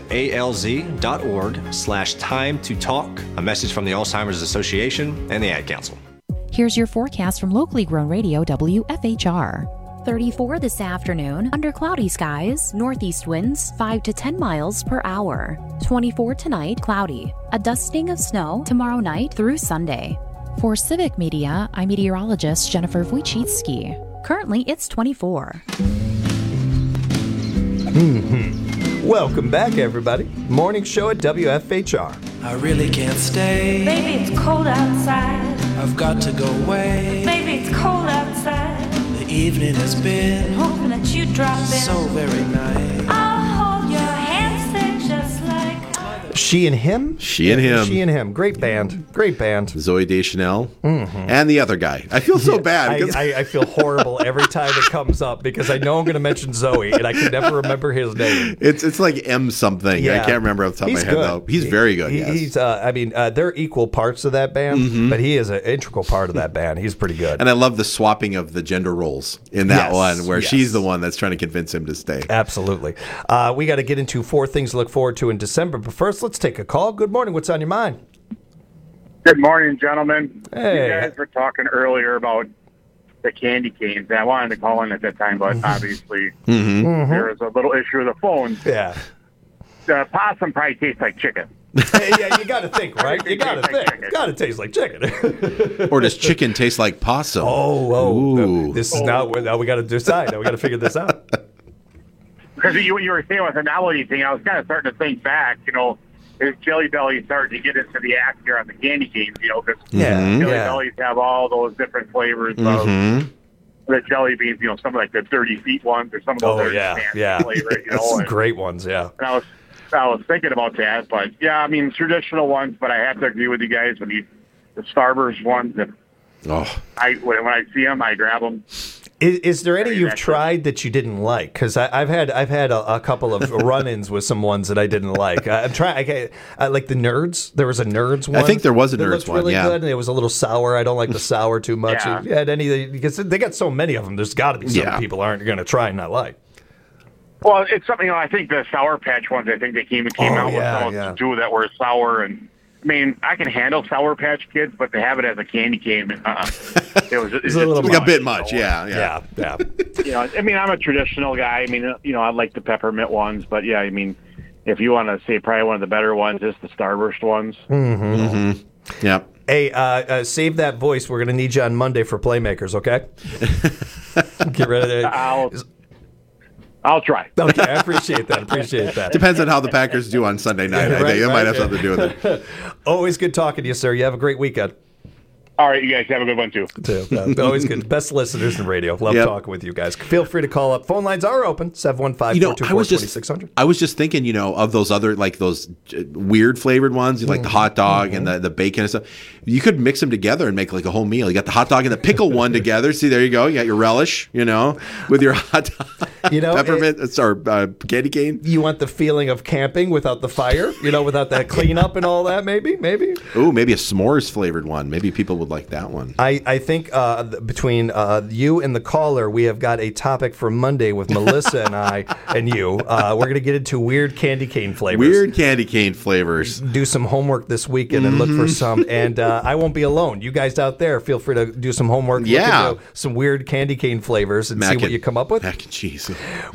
alz.org/time to talk. A message from the Alzheimer's Association and the Ad Council. Here's your forecast from locally grown radio WFHR. 34 this afternoon, under cloudy skies, northeast winds 5 to 10 miles per hour. 24 tonight, cloudy. A dusting of snow tomorrow night through Sunday. For Civic Media, I'm meteorologist Jennifer Wojcicki. Currently, it's 24. Welcome back, everybody. Morning Show at WFHR. I really can't stay. Baby, it's cold outside. I've got to go away. Baby, it's cold outside. The evening has been hoping that you drop in. So very nice. I'll hold your hand, say just like She and Him? She and Him. She and Him. Great band. Great band. Zoe Deschanel and the other guy. I feel so bad. Because I feel horrible every time it comes up because I know I'm going to mention Zoe and I can never remember his name. It's like M something. Yeah. I can't remember off the top of my head, good. though. He's very good, yes. He's, they're equal parts of that band, but he is an integral part of that band. He's pretty good. And I love the swapping of the gender roles in that one where yes. she's the one that's trying to convince him to stay. Absolutely. We got to get into 4 things to look forward to in December. But first, let's take a call. Good morning. What's on your mind? Good morning, gentlemen. Hey. You guys were talking earlier about the candy canes. And I wanted to call in at that time, but obviously there was a little issue with the phone. Yeah. The possum probably tastes like chicken. Yeah, you got to think, right? You got to think. Got to taste like chicken. Or does chicken taste like possum? Oh. This is now we got to decide. Now we got to figure this out. Because you were saying with the novelty thing, I was kind of starting to think back, is Jelly Belly starting to get into the act here on the candy canes, because Jelly Bellies have all those different flavors of the jelly beans, some of like the 30 feet ones or some of those flavors, Some great ones, yeah. And I was thinking about that, but traditional ones, but I have to agree with you guys when the Starburst ones, Oh, when I see them, I grab them. Is there any you've tried that you didn't like? Because I've had a couple of run-ins with some ones that I didn't like. I'm trying. I like the Nerds. There was a Nerds one. I think there was a that Nerds looked one. Really yeah, good, and it was a little sour. I don't like the sour too much. Yeah. If you had any, because they got so many of them. There's got to be some people aren't going to try and not like. Well, it's something. I think the Sour Patch ones. I think they came out with two that were sour, and I mean, I can handle Sour Patch Kids, but to have it as a candy cane, it was a bit much. Yeah. I mean, I'm a traditional guy. I mean, I like the peppermint ones, but yeah, I mean, if you want to say probably one of the better ones is the Starburst ones. Yeah. Hey, save that voice. We're going to need you on Monday for Playmakers, okay? Get rid of it. I'll try. Okay, I appreciate that. Depends on how the Packers do on Sunday night. I think it might have something to do with it. Always good talking to you, sir. You have a great weekend. All right, you guys have a good one, too. Always good. Best listeners in radio. Love talking with you guys. Feel free to call up. Phone lines are open, 715-424-2600. I was just thinking, of those other, like those weird flavored ones, like the hot dog and the bacon and stuff. You could mix them together and make like a whole meal. You got the hot dog and the pickle one together. See, there you go. You got your relish, with your hot dog. Peppermint or candy cane. You want the feeling of camping without the fire, without that cleanup and all that, maybe? Ooh, maybe a s'mores flavored one. Maybe people would like that one. I think between you and the caller, we have got a topic for Monday with Melissa and I and you. We're going to get into weird candy cane flavors. Do some homework this weekend and look for some. And I won't be alone. You guys out there, feel free to do some homework. Yeah. Look into some weird candy cane flavors and see what you come up with. Mac and cheese.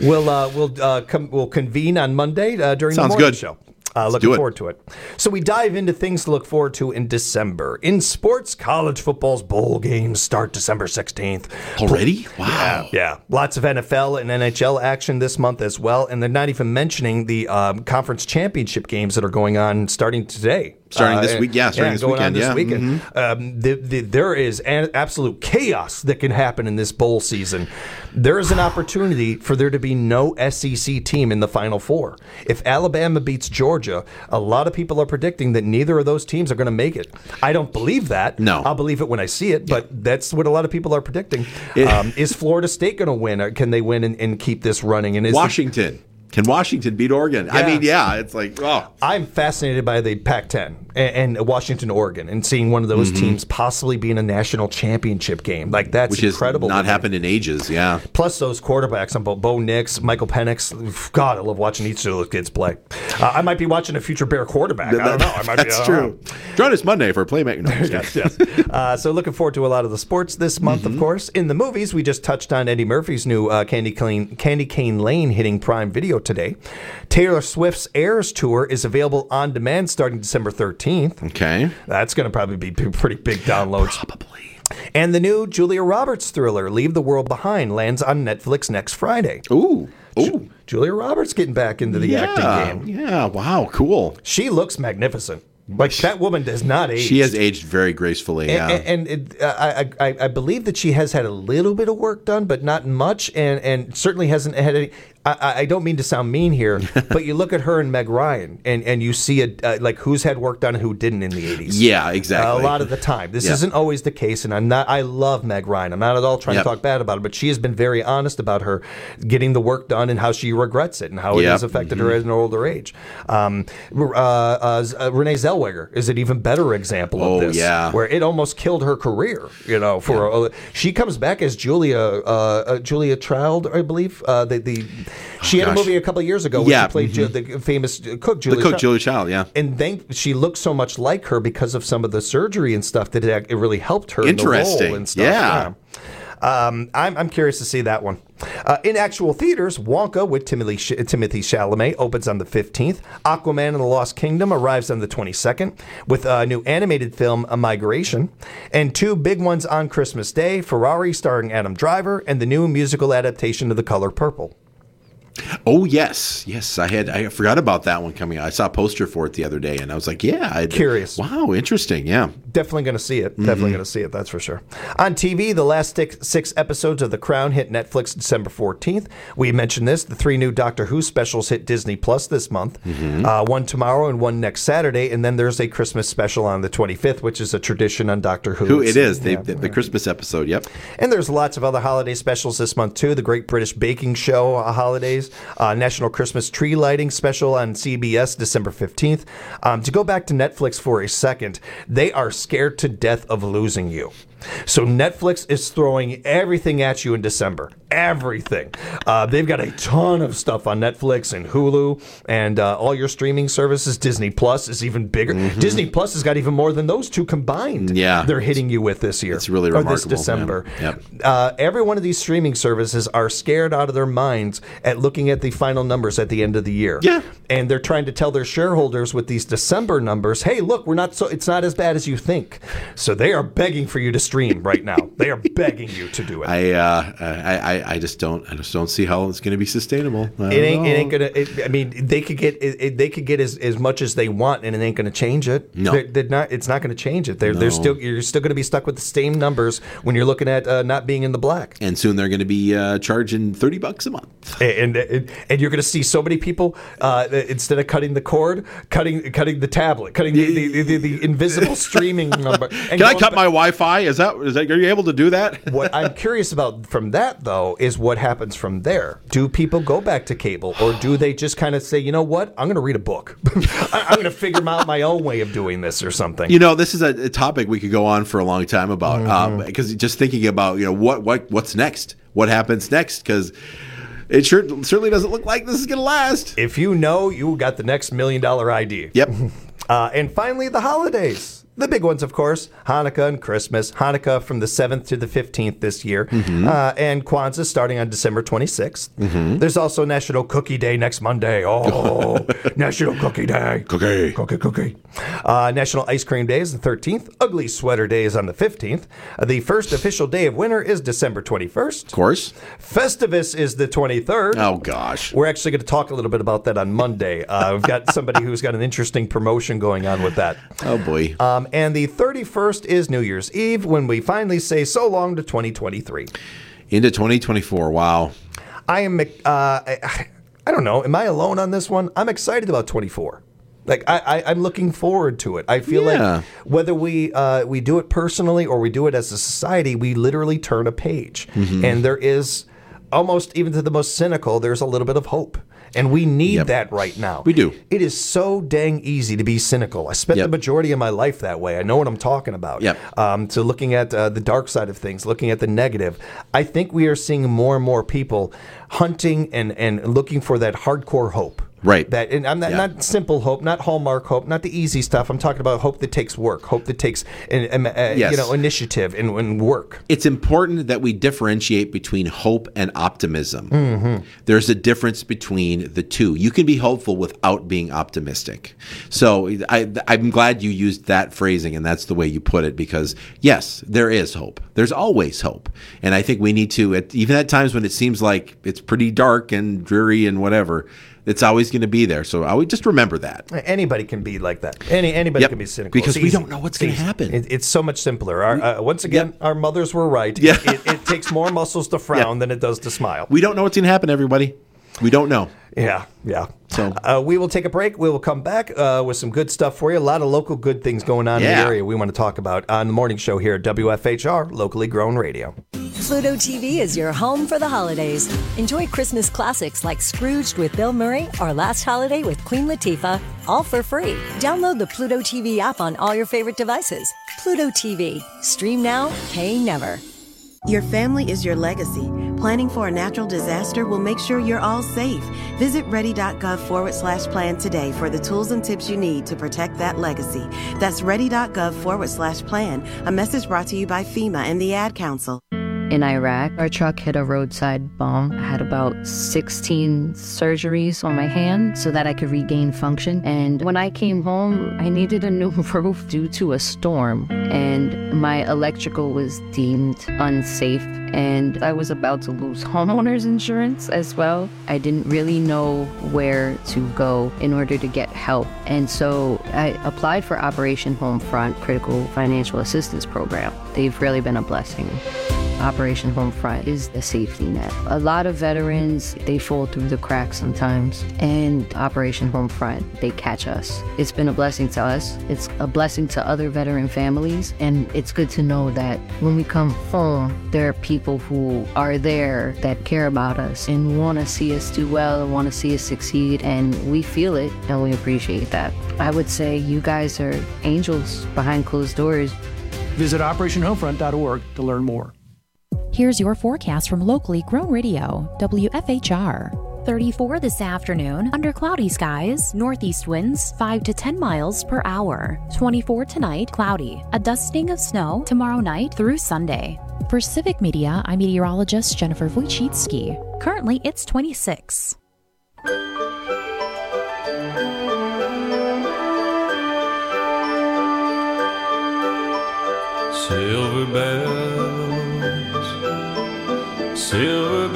We'll convene on Monday during the morning show. Looking forward to it. So we dive into things to look forward to in December. In sports, college football's bowl games start December 16th. Already? Wow. Yeah. Lots of NFL and NHL action this month as well. And they're not even mentioning the conference championship games that are going on starting today. Starting this week, starting this weekend. There is an absolute chaos that can happen in this bowl season. There is an opportunity for there to be no SEC team in the Final Four. If Alabama beats Georgia, a lot of people are predicting that neither of those teams are going to make it. I don't believe that. No. I'll believe it when I see it, but that's what a lot of people are predicting. Is Florida State going to win? Or can they win and keep this running? And is Washington. Can Washington beat Oregon? Yeah. I mean, it's like, I'm fascinated by the Pac-10 and Washington, Oregon, and seeing one of those teams possibly be in a national championship game. Like, that's which incredible. Which has not happened in ages, Plus those quarterbacks on Bo Nix, Michael Penix. God, I love watching each of those kids play. I might be watching a future Bear quarterback. I don't know. That's true. Join us Monday for Playmaker. Yes. So looking forward to a lot of the sports this month, of course. In the movies, we just touched on Eddie Murphy's new Candy Cane Lane hitting Prime Video today. Taylor Swift's Eras Tour is available on demand starting December 13th. Okay. That's going to probably be pretty big downloads. Probably. And the new Julia Roberts thriller, Leave the World Behind, lands on Netflix next Friday. Ooh. Julia Roberts getting back into the acting game. Yeah, wow, cool. She looks magnificent. Like, that woman does not age. She has aged very gracefully, I believe that she has had a little bit of work done, but not much, and certainly hasn't had any. I don't mean to sound mean here, but you look at her and Meg Ryan, and you see like who's had work done and who didn't in the 80s. Yeah, exactly. A lot of the time. This isn't always the case, and I love Meg Ryan. I'm not at all trying to talk bad about her, but she has been very honest about her getting the work done and how she regrets it and how it has affected her at an older age. Renee Zellweger is an even better example of this, where it almost killed her career. She comes back as Julia Child, I believe. She had a movie a couple of years ago where she played the famous cook, Julia Child. And she looked so much like her because of some of the surgery and stuff that it really helped her Interesting. in the role and stuff. I'm curious to see that one. In actual theaters, Wonka with Timothée Chalamet opens on the 15th. Aquaman and the Lost Kingdom arrives on the 22nd with a new animated film, A Migration. And two big ones on Christmas Day, Ferrari starring Adam Driver and the new musical adaptation of The Color Purple. Oh, yes. I forgot about that one coming out. I saw a poster for it the other day, and I was like, curious. Wow, interesting, Definitely going to see it. Definitely going to see it, that's for sure. On TV, the last 6 episodes of The Crown hit Netflix December 14th. We mentioned this. The 3 new Doctor Who specials hit Disney Plus this month. One tomorrow and one next Saturday. And then there's a Christmas special on the 25th, which is a tradition on Doctor Who. It is. The Christmas episode, yep. And there's lots of other holiday specials this month, too. The Great British Baking Show holidays, National Christmas Tree Lighting Special on CBS December 15th. To go back to Netflix for a second, they are scared to death of losing you. So Netflix is throwing everything at you in December. Everything. They've got a ton of stuff on Netflix and Hulu and all your streaming services. Disney Plus is even bigger. Disney Plus has got even more than those two combined. Yeah. They're hitting you with this year. It's really remarkable. Or this December. Yep. Every one of these streaming services are scared out of their minds at looking at the final numbers at the end of the year. Yeah. And they're trying to tell their shareholders with these December numbers, hey, look, it's not as bad as you think. So they are begging for you to stream right now. They are begging you to do it. I just don't see how it's going to be sustainable. It ain't gonna. I mean, they could get as much as they want, and it ain't gonna change it. No, it's not gonna change it. You're still gonna be stuck with the same numbers when you're looking at not being in the black. And soon they're going to be charging $30 a month. And you're gonna see so many people instead of cutting the cord, cutting the tablet, cutting the invisible streaming number. Can I cut my Wi-Fi? Are you able to do that? What I'm curious about from that, though, is what happens from there. Do people go back to cable, or do they just kind of say, you know what, I'm going to read a book. I'm going to figure out my own way of doing this or something. This is a topic we could go on for a long time about, because just thinking about, what's next? What happens next? Because it certainly doesn't look like this is going to last. If you got the next $1 million idea. Yep. And finally, the holidays. The big ones, of course, Hanukkah and Christmas. Hanukkah from the 7th to the 15th this year. And Kwanzaa starting on December 26th. There's also National Cookie Day next Monday. Oh, National Cookie Day. Cookie. National Ice Cream Day is the 13th. Ugly Sweater Day is on the 15th. The first official day of winter is December 21st. Of course. Festivus is the 23rd. Oh, gosh. We're actually going to talk a little bit about that on Monday. We've got somebody who's got an interesting promotion going on with that. Oh, boy. And the 31st is New Year's Eve, when we finally say so long to 2023. Into 2024. Wow. I am, I don't know. Am I alone on this one? I'm excited about 24. Like, I'm looking forward to it. I feel like whether we do it personally or we do it as a society, we literally turn a page. And there is, almost even to the most cynical, there's a little bit of hope. And we need that right now. We do. It is so dang easy to be cynical. I spent the majority of my life that way. I know what I'm talking about. So looking at the dark side of things, looking at the negative, I think we are seeing more and more people hunting and looking for that hardcore hope. Right. And I'm not simple hope, not Hallmark hope, not the easy stuff. I'm talking about hope that takes work, hope that takes initiative and work. It's important that we differentiate between hope and optimism. There's a difference between the two. You can be hopeful without being optimistic. So I'm glad you used that phrasing, and that's the way you put it, because yes, there is hope. There's always hope. And I think we need to, even at times when it seems like it's pretty dark and dreary and whatever, it's always going to be there. So I would just remember that. Anybody can be like that. Anybody can be cynical. Because we don't know what's going to happen. It's so much simpler. Once again, our mothers were right. It takes more muscles to frown than it does to smile. We don't know what's going to happen, everybody. We don't know. Yeah. So we will take a break. We will come back with some good stuff for you. A lot of local good things going on in the area we want to talk about on the morning show here at WFHR, locally grown radio. Pluto TV is your home for the holidays. Enjoy Christmas classics like Scrooged with Bill Murray or Last Holiday with Queen Latifah, all for free. Download the Pluto TV app on all your favorite devices. Pluto TV. Stream now, pay never. Your family is your legacy. Planning for a natural disaster will make sure you're all safe. Visit ready.gov/plan today for the tools and tips you need to protect that legacy. That's ready.gov/plan. A message brought to you by FEMA and the Ad Council. in Iraq. Our truck hit a roadside bomb. I had about 16 surgeries on my hand so that I could regain function. And when I came home, I needed a new roof due to a storm. And my electrical was deemed unsafe. And I was about to lose homeowner's insurance as well. I didn't really know where to go in order to get help. And so I applied for Operation Homefront Critical Financial Assistance Program. They've really been a blessing. Operation Homefront is the safety net. A lot of veterans, they fall through the cracks sometimes, and Operation Homefront, they catch us. It's been a blessing to us. It's a blessing to other veteran families, and it's good to know that when we come home, there are people who are there that care about us and want to see us do well and want to see us succeed, and we feel it, and we appreciate that. I would say you guys are angels behind closed doors. Visit OperationHomefront.org to learn more. Here's your forecast from locally grown radio, WFHR. 34 this afternoon, under cloudy skies, northeast winds 5 to 10 miles per hour. 24 tonight, cloudy. A dusting of snow tomorrow night through Sunday. For Civic Media, I'm meteorologist Jennifer Wojcicki. Currently, it's 26. Silver bells, silver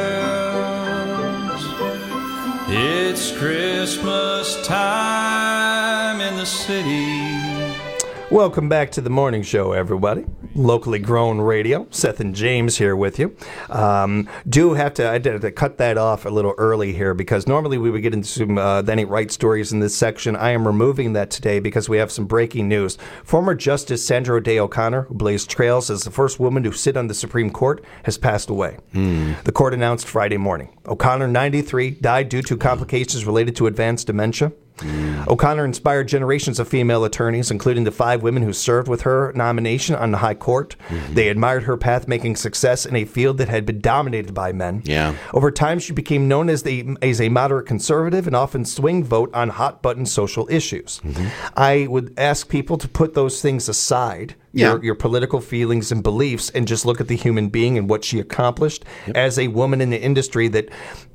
bells, it's Christmas time in the city. Welcome back to the morning show, everybody. Locally grown radio. Seth and James here with you. I had to cut that off a little early here because normally we would get into some That Ain't Right stories in this section. I am removing that today because we have some breaking news. Former Justice Sandra Day O'Connor, who blazed trails as the first woman to sit on the Supreme Court, has passed away. The court announced Friday morning. O'Connor, 93, died due to complications related to advanced dementia. O'Connor inspired generations of female attorneys, including the 5 women who served with her nomination on the High Court. They admired her path-making success in a field that had been dominated by men. Over time, she became known as a moderate conservative and often swing vote on hot-button social issues. I would ask people to put those things aside, your political feelings and beliefs, and just look at the human being and what she accomplished as a woman in the industry that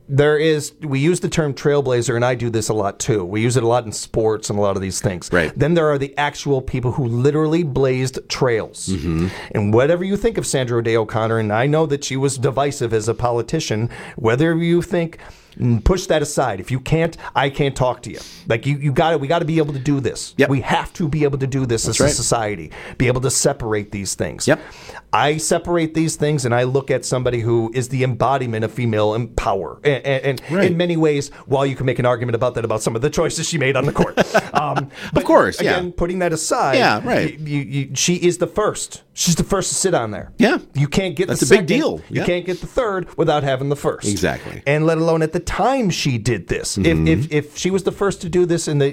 we use the term trailblazer, and I do this a lot too. We use it a lot in sports and a lot of these things. Then there are the actual people who literally blazed trails. And whatever you think of Sandra Day O'Connor, and I know that she was divisive as a politician, whether you think, push that aside. If you can't, I can't talk to you. Like we got to be able to do this. We have to be able to do this as a society. Be able to separate these things. I separate these things, and I look at somebody who is the embodiment of female power. And in many ways, while you can make an argument about that, about some of the choices she made on the court. Of course, again, putting that aside, she is the first. She's the first to sit on there. You can't get That's the a second. big deal. You can't get the third without having the first. Exactly. And let alone at the time she did this. If she was the first to do this in the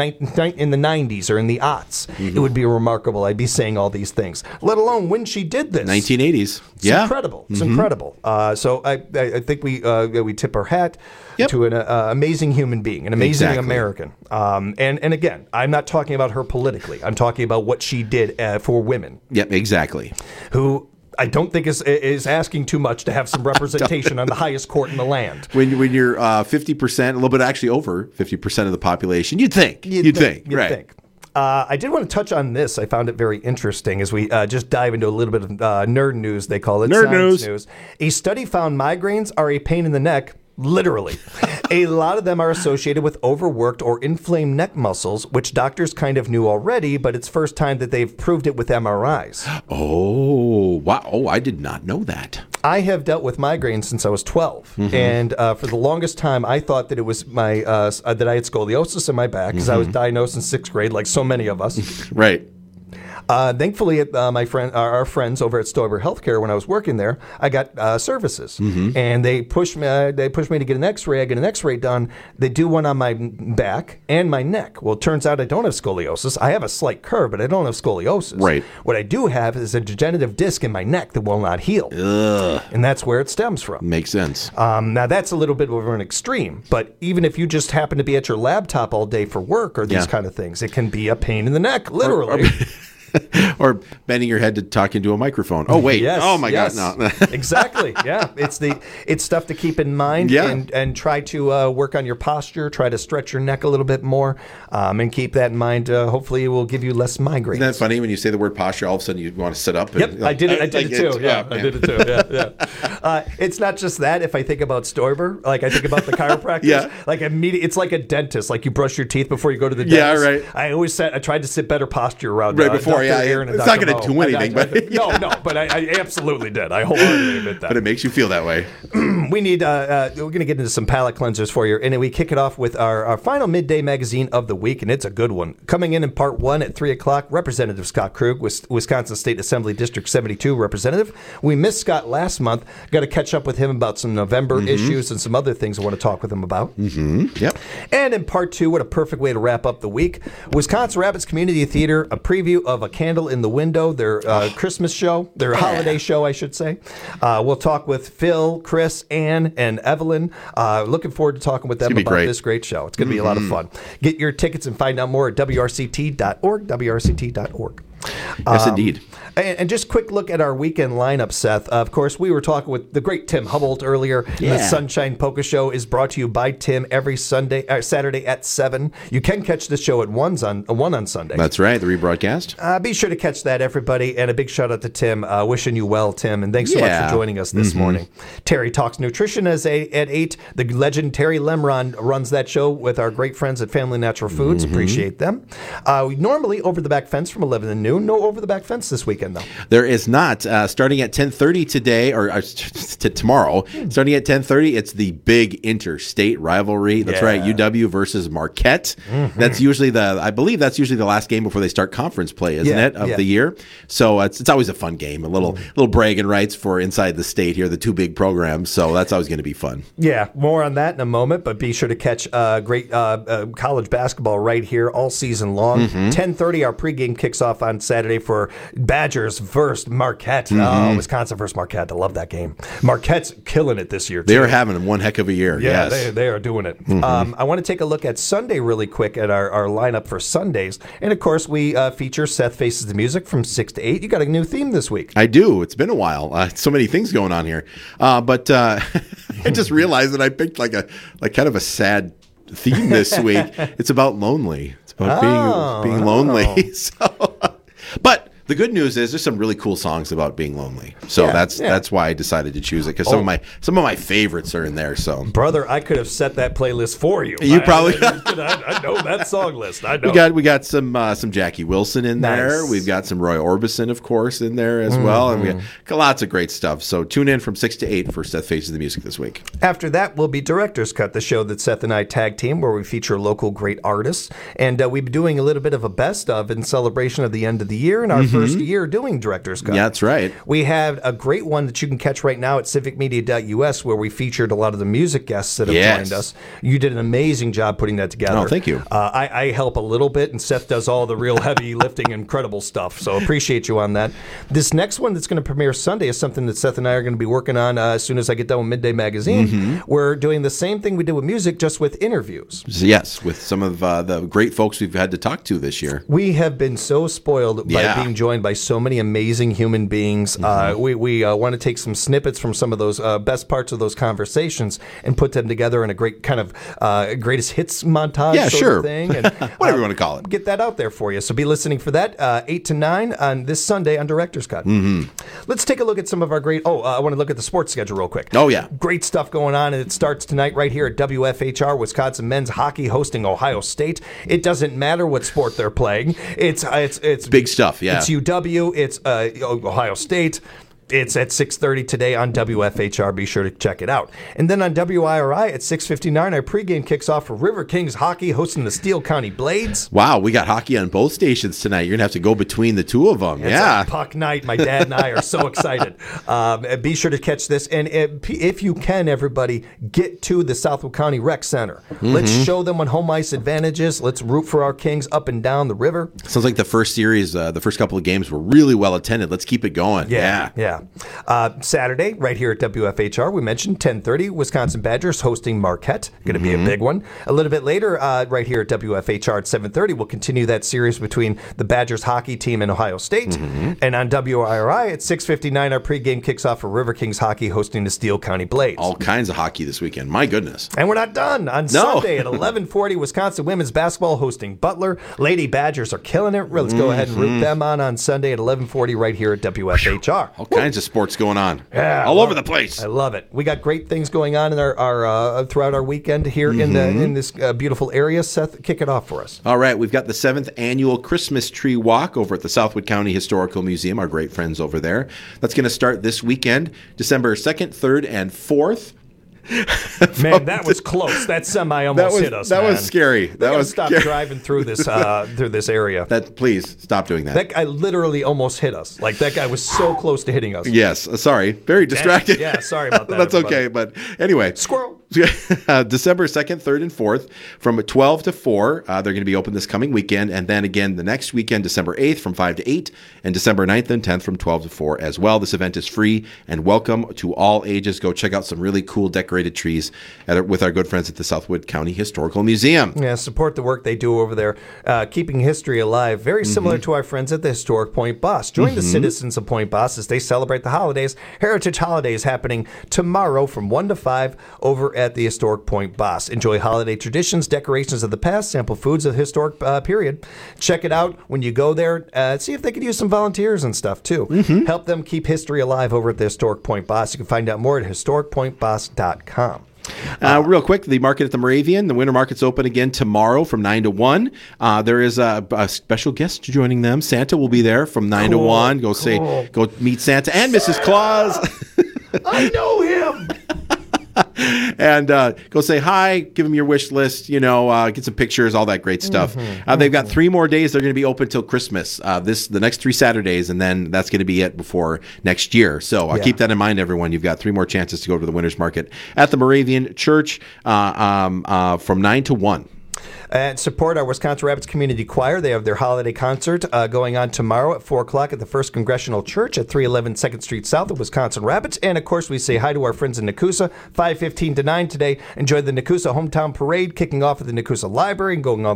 90s or in the aughts, it would be remarkable. I'd be saying all these things. Let alone when she did this. 1980s. It's incredible. It's incredible. So I think we tip our hat to an amazing human being, an amazing American. And again, I'm not talking about her politically. I'm talking about what she did for women. Exactly. Who I don't think is asking too much to have some representation on the highest court in the land. When you're 50%, a little bit actually over 50% of the population, you'd think. You'd think. I did want to touch on this. I found it very interesting as we just dive into a little bit of nerd news, they call it. Nerd news. A study found migraines are a pain in the neck. Literally. A lot of them are associated with overworked or inflamed neck muscles, which doctors kind of knew already, but it's first time that they've proved it with MRIs. Oh, wow. Oh, I did not know that. I have dealt with migraines since I was 12. And for the longest time, I thought that it was my that I had scoliosis in my back because I was diagnosed in 6th grade, like so many of us. Thankfully, our friends over at Stoiber Healthcare, when I was working there, I got services, and they pushed me to get an X-ray. I get an X-ray done. They do one on my back and my neck. Well, it turns out I don't have scoliosis. I have a slight curve, but I don't have scoliosis. What I do have is a degenerative disc in my neck that will not heal, and that's where it stems from. Makes sense. Now that's a little bit of an extreme, but even if you just happen to be at your laptop all day for work or these kind of things, it can be a pain in the neck, literally. Or bending your head to talk into a microphone. Oh, wait. Yes, oh, my yes. God. No. Exactly. Yeah. It's stuff to keep in mind and try to work on your posture, try to stretch your neck a little bit more, and keep that in mind. Hopefully it will give you less migraines. Isn't that funny when you say the word posture, all of a sudden you want to sit up? And, Yep, I did it too. Yeah, I did it too. Yeah. It's not just that. If I think about Stoiber, like I think about the chiropractors, like immediately, it's like a dentist. Like you brush your teeth before you go to the dentist. Yeah, right. I tried to sit better posture around right before. Dr. Aaron it's and not Dr. going to do anything. But I absolutely did. I wholeheartedly admit that. But it makes you feel that way. We need. We're going to get into some palate cleansers for you, and we kick it off with our final midday magazine of the week, and it's a good one. Coming in part 1 at 3:00, Representative Scott Krug, Wisconsin State Assembly District 72 representative. We missed Scott last month. Got to catch up with him about some November issues and some other things I want to talk with him about. Yep. And in part 2, what a perfect way to wrap up the week. Wisconsin Rapids Community Theater, a preview of A Candle in the Window, their Christmas show, their holiday show, I should say. We'll talk with Phil, Chris, Ann, and Evelyn. Looking forward to talking with them about this great show. It's going to be a lot of fun. Get your tickets and find out more at WRCT.org, WRCT.org. Yes, indeed. And just quick look at our weekend lineup, Seth. Of course, we were talking with the great Tim Hubbold earlier. The Sunshine Polka Show is brought to you by Tim every Saturday at 7. You can catch the show at 1 on Sunday. That's right, the rebroadcast. Be sure to catch that, everybody. And a big shout out to Tim. Wishing you well, Tim. And thanks so much for joining us this morning. Terry Talks Nutrition at 8. The legend Terry Lemron runs that show with our great friends at Family Natural Foods. Appreciate them. Normally, Over the Back Fence from 11 to noon. No Over the Back Fence this weekend, though. There is not. Starting at 10:30 today, or tomorrow, starting at 10:30, it's the big interstate rivalry. That's right, UW versus Marquette. That's usually I believe that's usually the last game before they start conference play, isn't it, of the year? So it's always a fun game, a little bragging rights for inside the state here, the two big programs. So that's always going to be fun. Yeah, more on that in a moment, but be sure to catch great college basketball right here all season long. 10:30, our pregame kicks off on Saturday for Badgers versus Marquette. Oh, Wisconsin versus Marquette. I love that game. Marquette's killing it this year, too. They are having one heck of a year. Yeah, yes. they are doing it. I want to take a look at Sunday really quick at our lineup for Sundays. And, of course, we feature Seth Faces the Music from 6 to 8. You got a new theme this week. I do. It's been a while. So many things going on here. But I just realized that I picked like kind of a sad theme this week. It's about lonely. It's about being lonely. But the good news is there's some really cool songs about being lonely. So that's why I decided to choose it, because some of my favorites are in there. So brother, I could have set that playlist for you. You probably I know that song list. I know. We got some Jackie Wilson in there. We've got some Roy Orbison, of course, in there as well, and we got lots of great stuff. So tune in from 6 to 8 for Seth Faces the Music this week. After that will be Director's Cut, the show that Seth and I tag team, where we feature local great artists, and we've been doing a little bit of a best of in celebration of the end of the year and our first year doing Director's Cut. Yeah, that's right. We have a great one that you can catch right now at civicmedia.us, where we featured a lot of the music guests that have joined us. You did an amazing job putting that together. Oh, thank you. I help a little bit, and Seth does all the real heavy lifting, incredible stuff. So appreciate you on that. This next one that's going to premiere Sunday is something that Seth and I are going to be working on as soon as I get done with Midday Magazine. We're doing the same thing we did with music, just with interviews. Yes, with some of the great folks we've had to talk to this year. We have been so spoiled by being joined by so many amazing human beings. We want to take some snippets from some of those best parts of those conversations and put them together in a great kind of greatest hits montage sort of thing. And, whatever you want to call it. Get that out there for you. So be listening for that 8 to 9 on this Sunday on Director's Cut. Let's take a look at some of our great... I want to look at the sports schedule real quick. Oh, yeah. Great stuff going on, and it starts tonight right here at WFHR. Wisconsin men's hockey hosting Ohio State. It doesn't matter what sport they're playing. It's big stuff, yeah. It's UW, it's Ohio State. It's at 6:30 today on WFHR. Be sure to check it out. And then on WIRI at 6:59, our pregame kicks off for River Kings hockey hosting the Steele County Blades. Wow, we got hockey on both stations tonight. You're going to have to go between the two of them. It's a puck night. My dad and I are so excited. Be sure to catch this. And if you can, everybody, get to the Southwood County Rec Center. Let's show them what home ice advantage is. Let's root for our Kings up and down the river. Sounds like the first series, the first couple of games were really well attended. Let's keep it going. Yeah. Yeah. Saturday, right here at WFHR, we mentioned 10:30, Wisconsin Badgers hosting Marquette. Going to be a big one. A little bit later, right here at WFHR at 7:30, we'll continue that series between the Badgers hockey team and Ohio State. And on WIRI at 6:59, our pregame kicks off for River Kings hockey hosting the Steele County Blades. All kinds of hockey this weekend. My goodness. And we're not done. On Sunday at 11:40, Wisconsin women's basketball hosting Butler. Lady Badgers are killing it. Let's go ahead and root them on Sunday at 11:40 right here at WFHR. All kinds of sports going on. Yeah, all over the place. I love it. We got great things going on in our throughout our weekend here in this beautiful area. Seth, kick it off for us. All right, we've got the 7th annual Christmas Tree Walk over at the Southwood County Historical Museum, our great friends over there. That's going to start this weekend, December 2nd, 3rd, and 4th. Man, that was close. That semi almost hit us. That was scary. That was stop driving through this area. Please stop doing that. That guy literally almost hit us. Like that guy was so close to hitting us. Yes. Sorry. Very distracted. Yeah. Sorry about that. That's okay. But anyway, squirrel. December 2nd, 3rd, and 4th from 12 to 4. They're going to be open this coming weekend. And then again the next weekend, December 8th from 5 to 8. And December 9th and 10th from 12 to 4 as well. This event is free and welcome to all ages. Go check out some really cool decorated trees with our good friends at the Southwood County Historical Museum. Yeah, support the work they do over there, keeping history alive. Very similar to our friends at the Historic Point Boss. Join the citizens of Point Boss as they celebrate the holidays. Heritage Holidays happening tomorrow from 1 to 5 over at the Historic Point Boss. Enjoy holiday traditions, decorations of the past, sample foods of the historic period. Check it out when you go there. See if they could use some volunteers and stuff too. Help them keep history alive over at the Historic Point Boss. You can find out more at historicpointboss.com. Real quick, the market at the Moravian, the winter market's open again tomorrow from 9 to 1. There is a special guest joining them. Santa will be there from 9 to 1. Go meet Santa and Mrs. Claus. I know him. And go say hi, give them your wish list, get some pictures, all that great stuff. They've got 3 more days. They're going to be open till Christmas, the next 3 Saturdays, and then that's going to be it before next year. So keep that in mind, everyone. You've got 3 more chances to go to the Winter's Market at the Moravian Church from 9 to 1. And support our Wisconsin Rapids Community Choir. They have their holiday concert going on tomorrow at 4 o'clock at the First Congressional Church at 311 2nd Street South of Wisconsin Rapids. And, of course, we say hi to our friends in Nakusa, 5:15 to 9 today. Enjoy the Nakusa Hometown Parade kicking off at the Nakusa Library and going all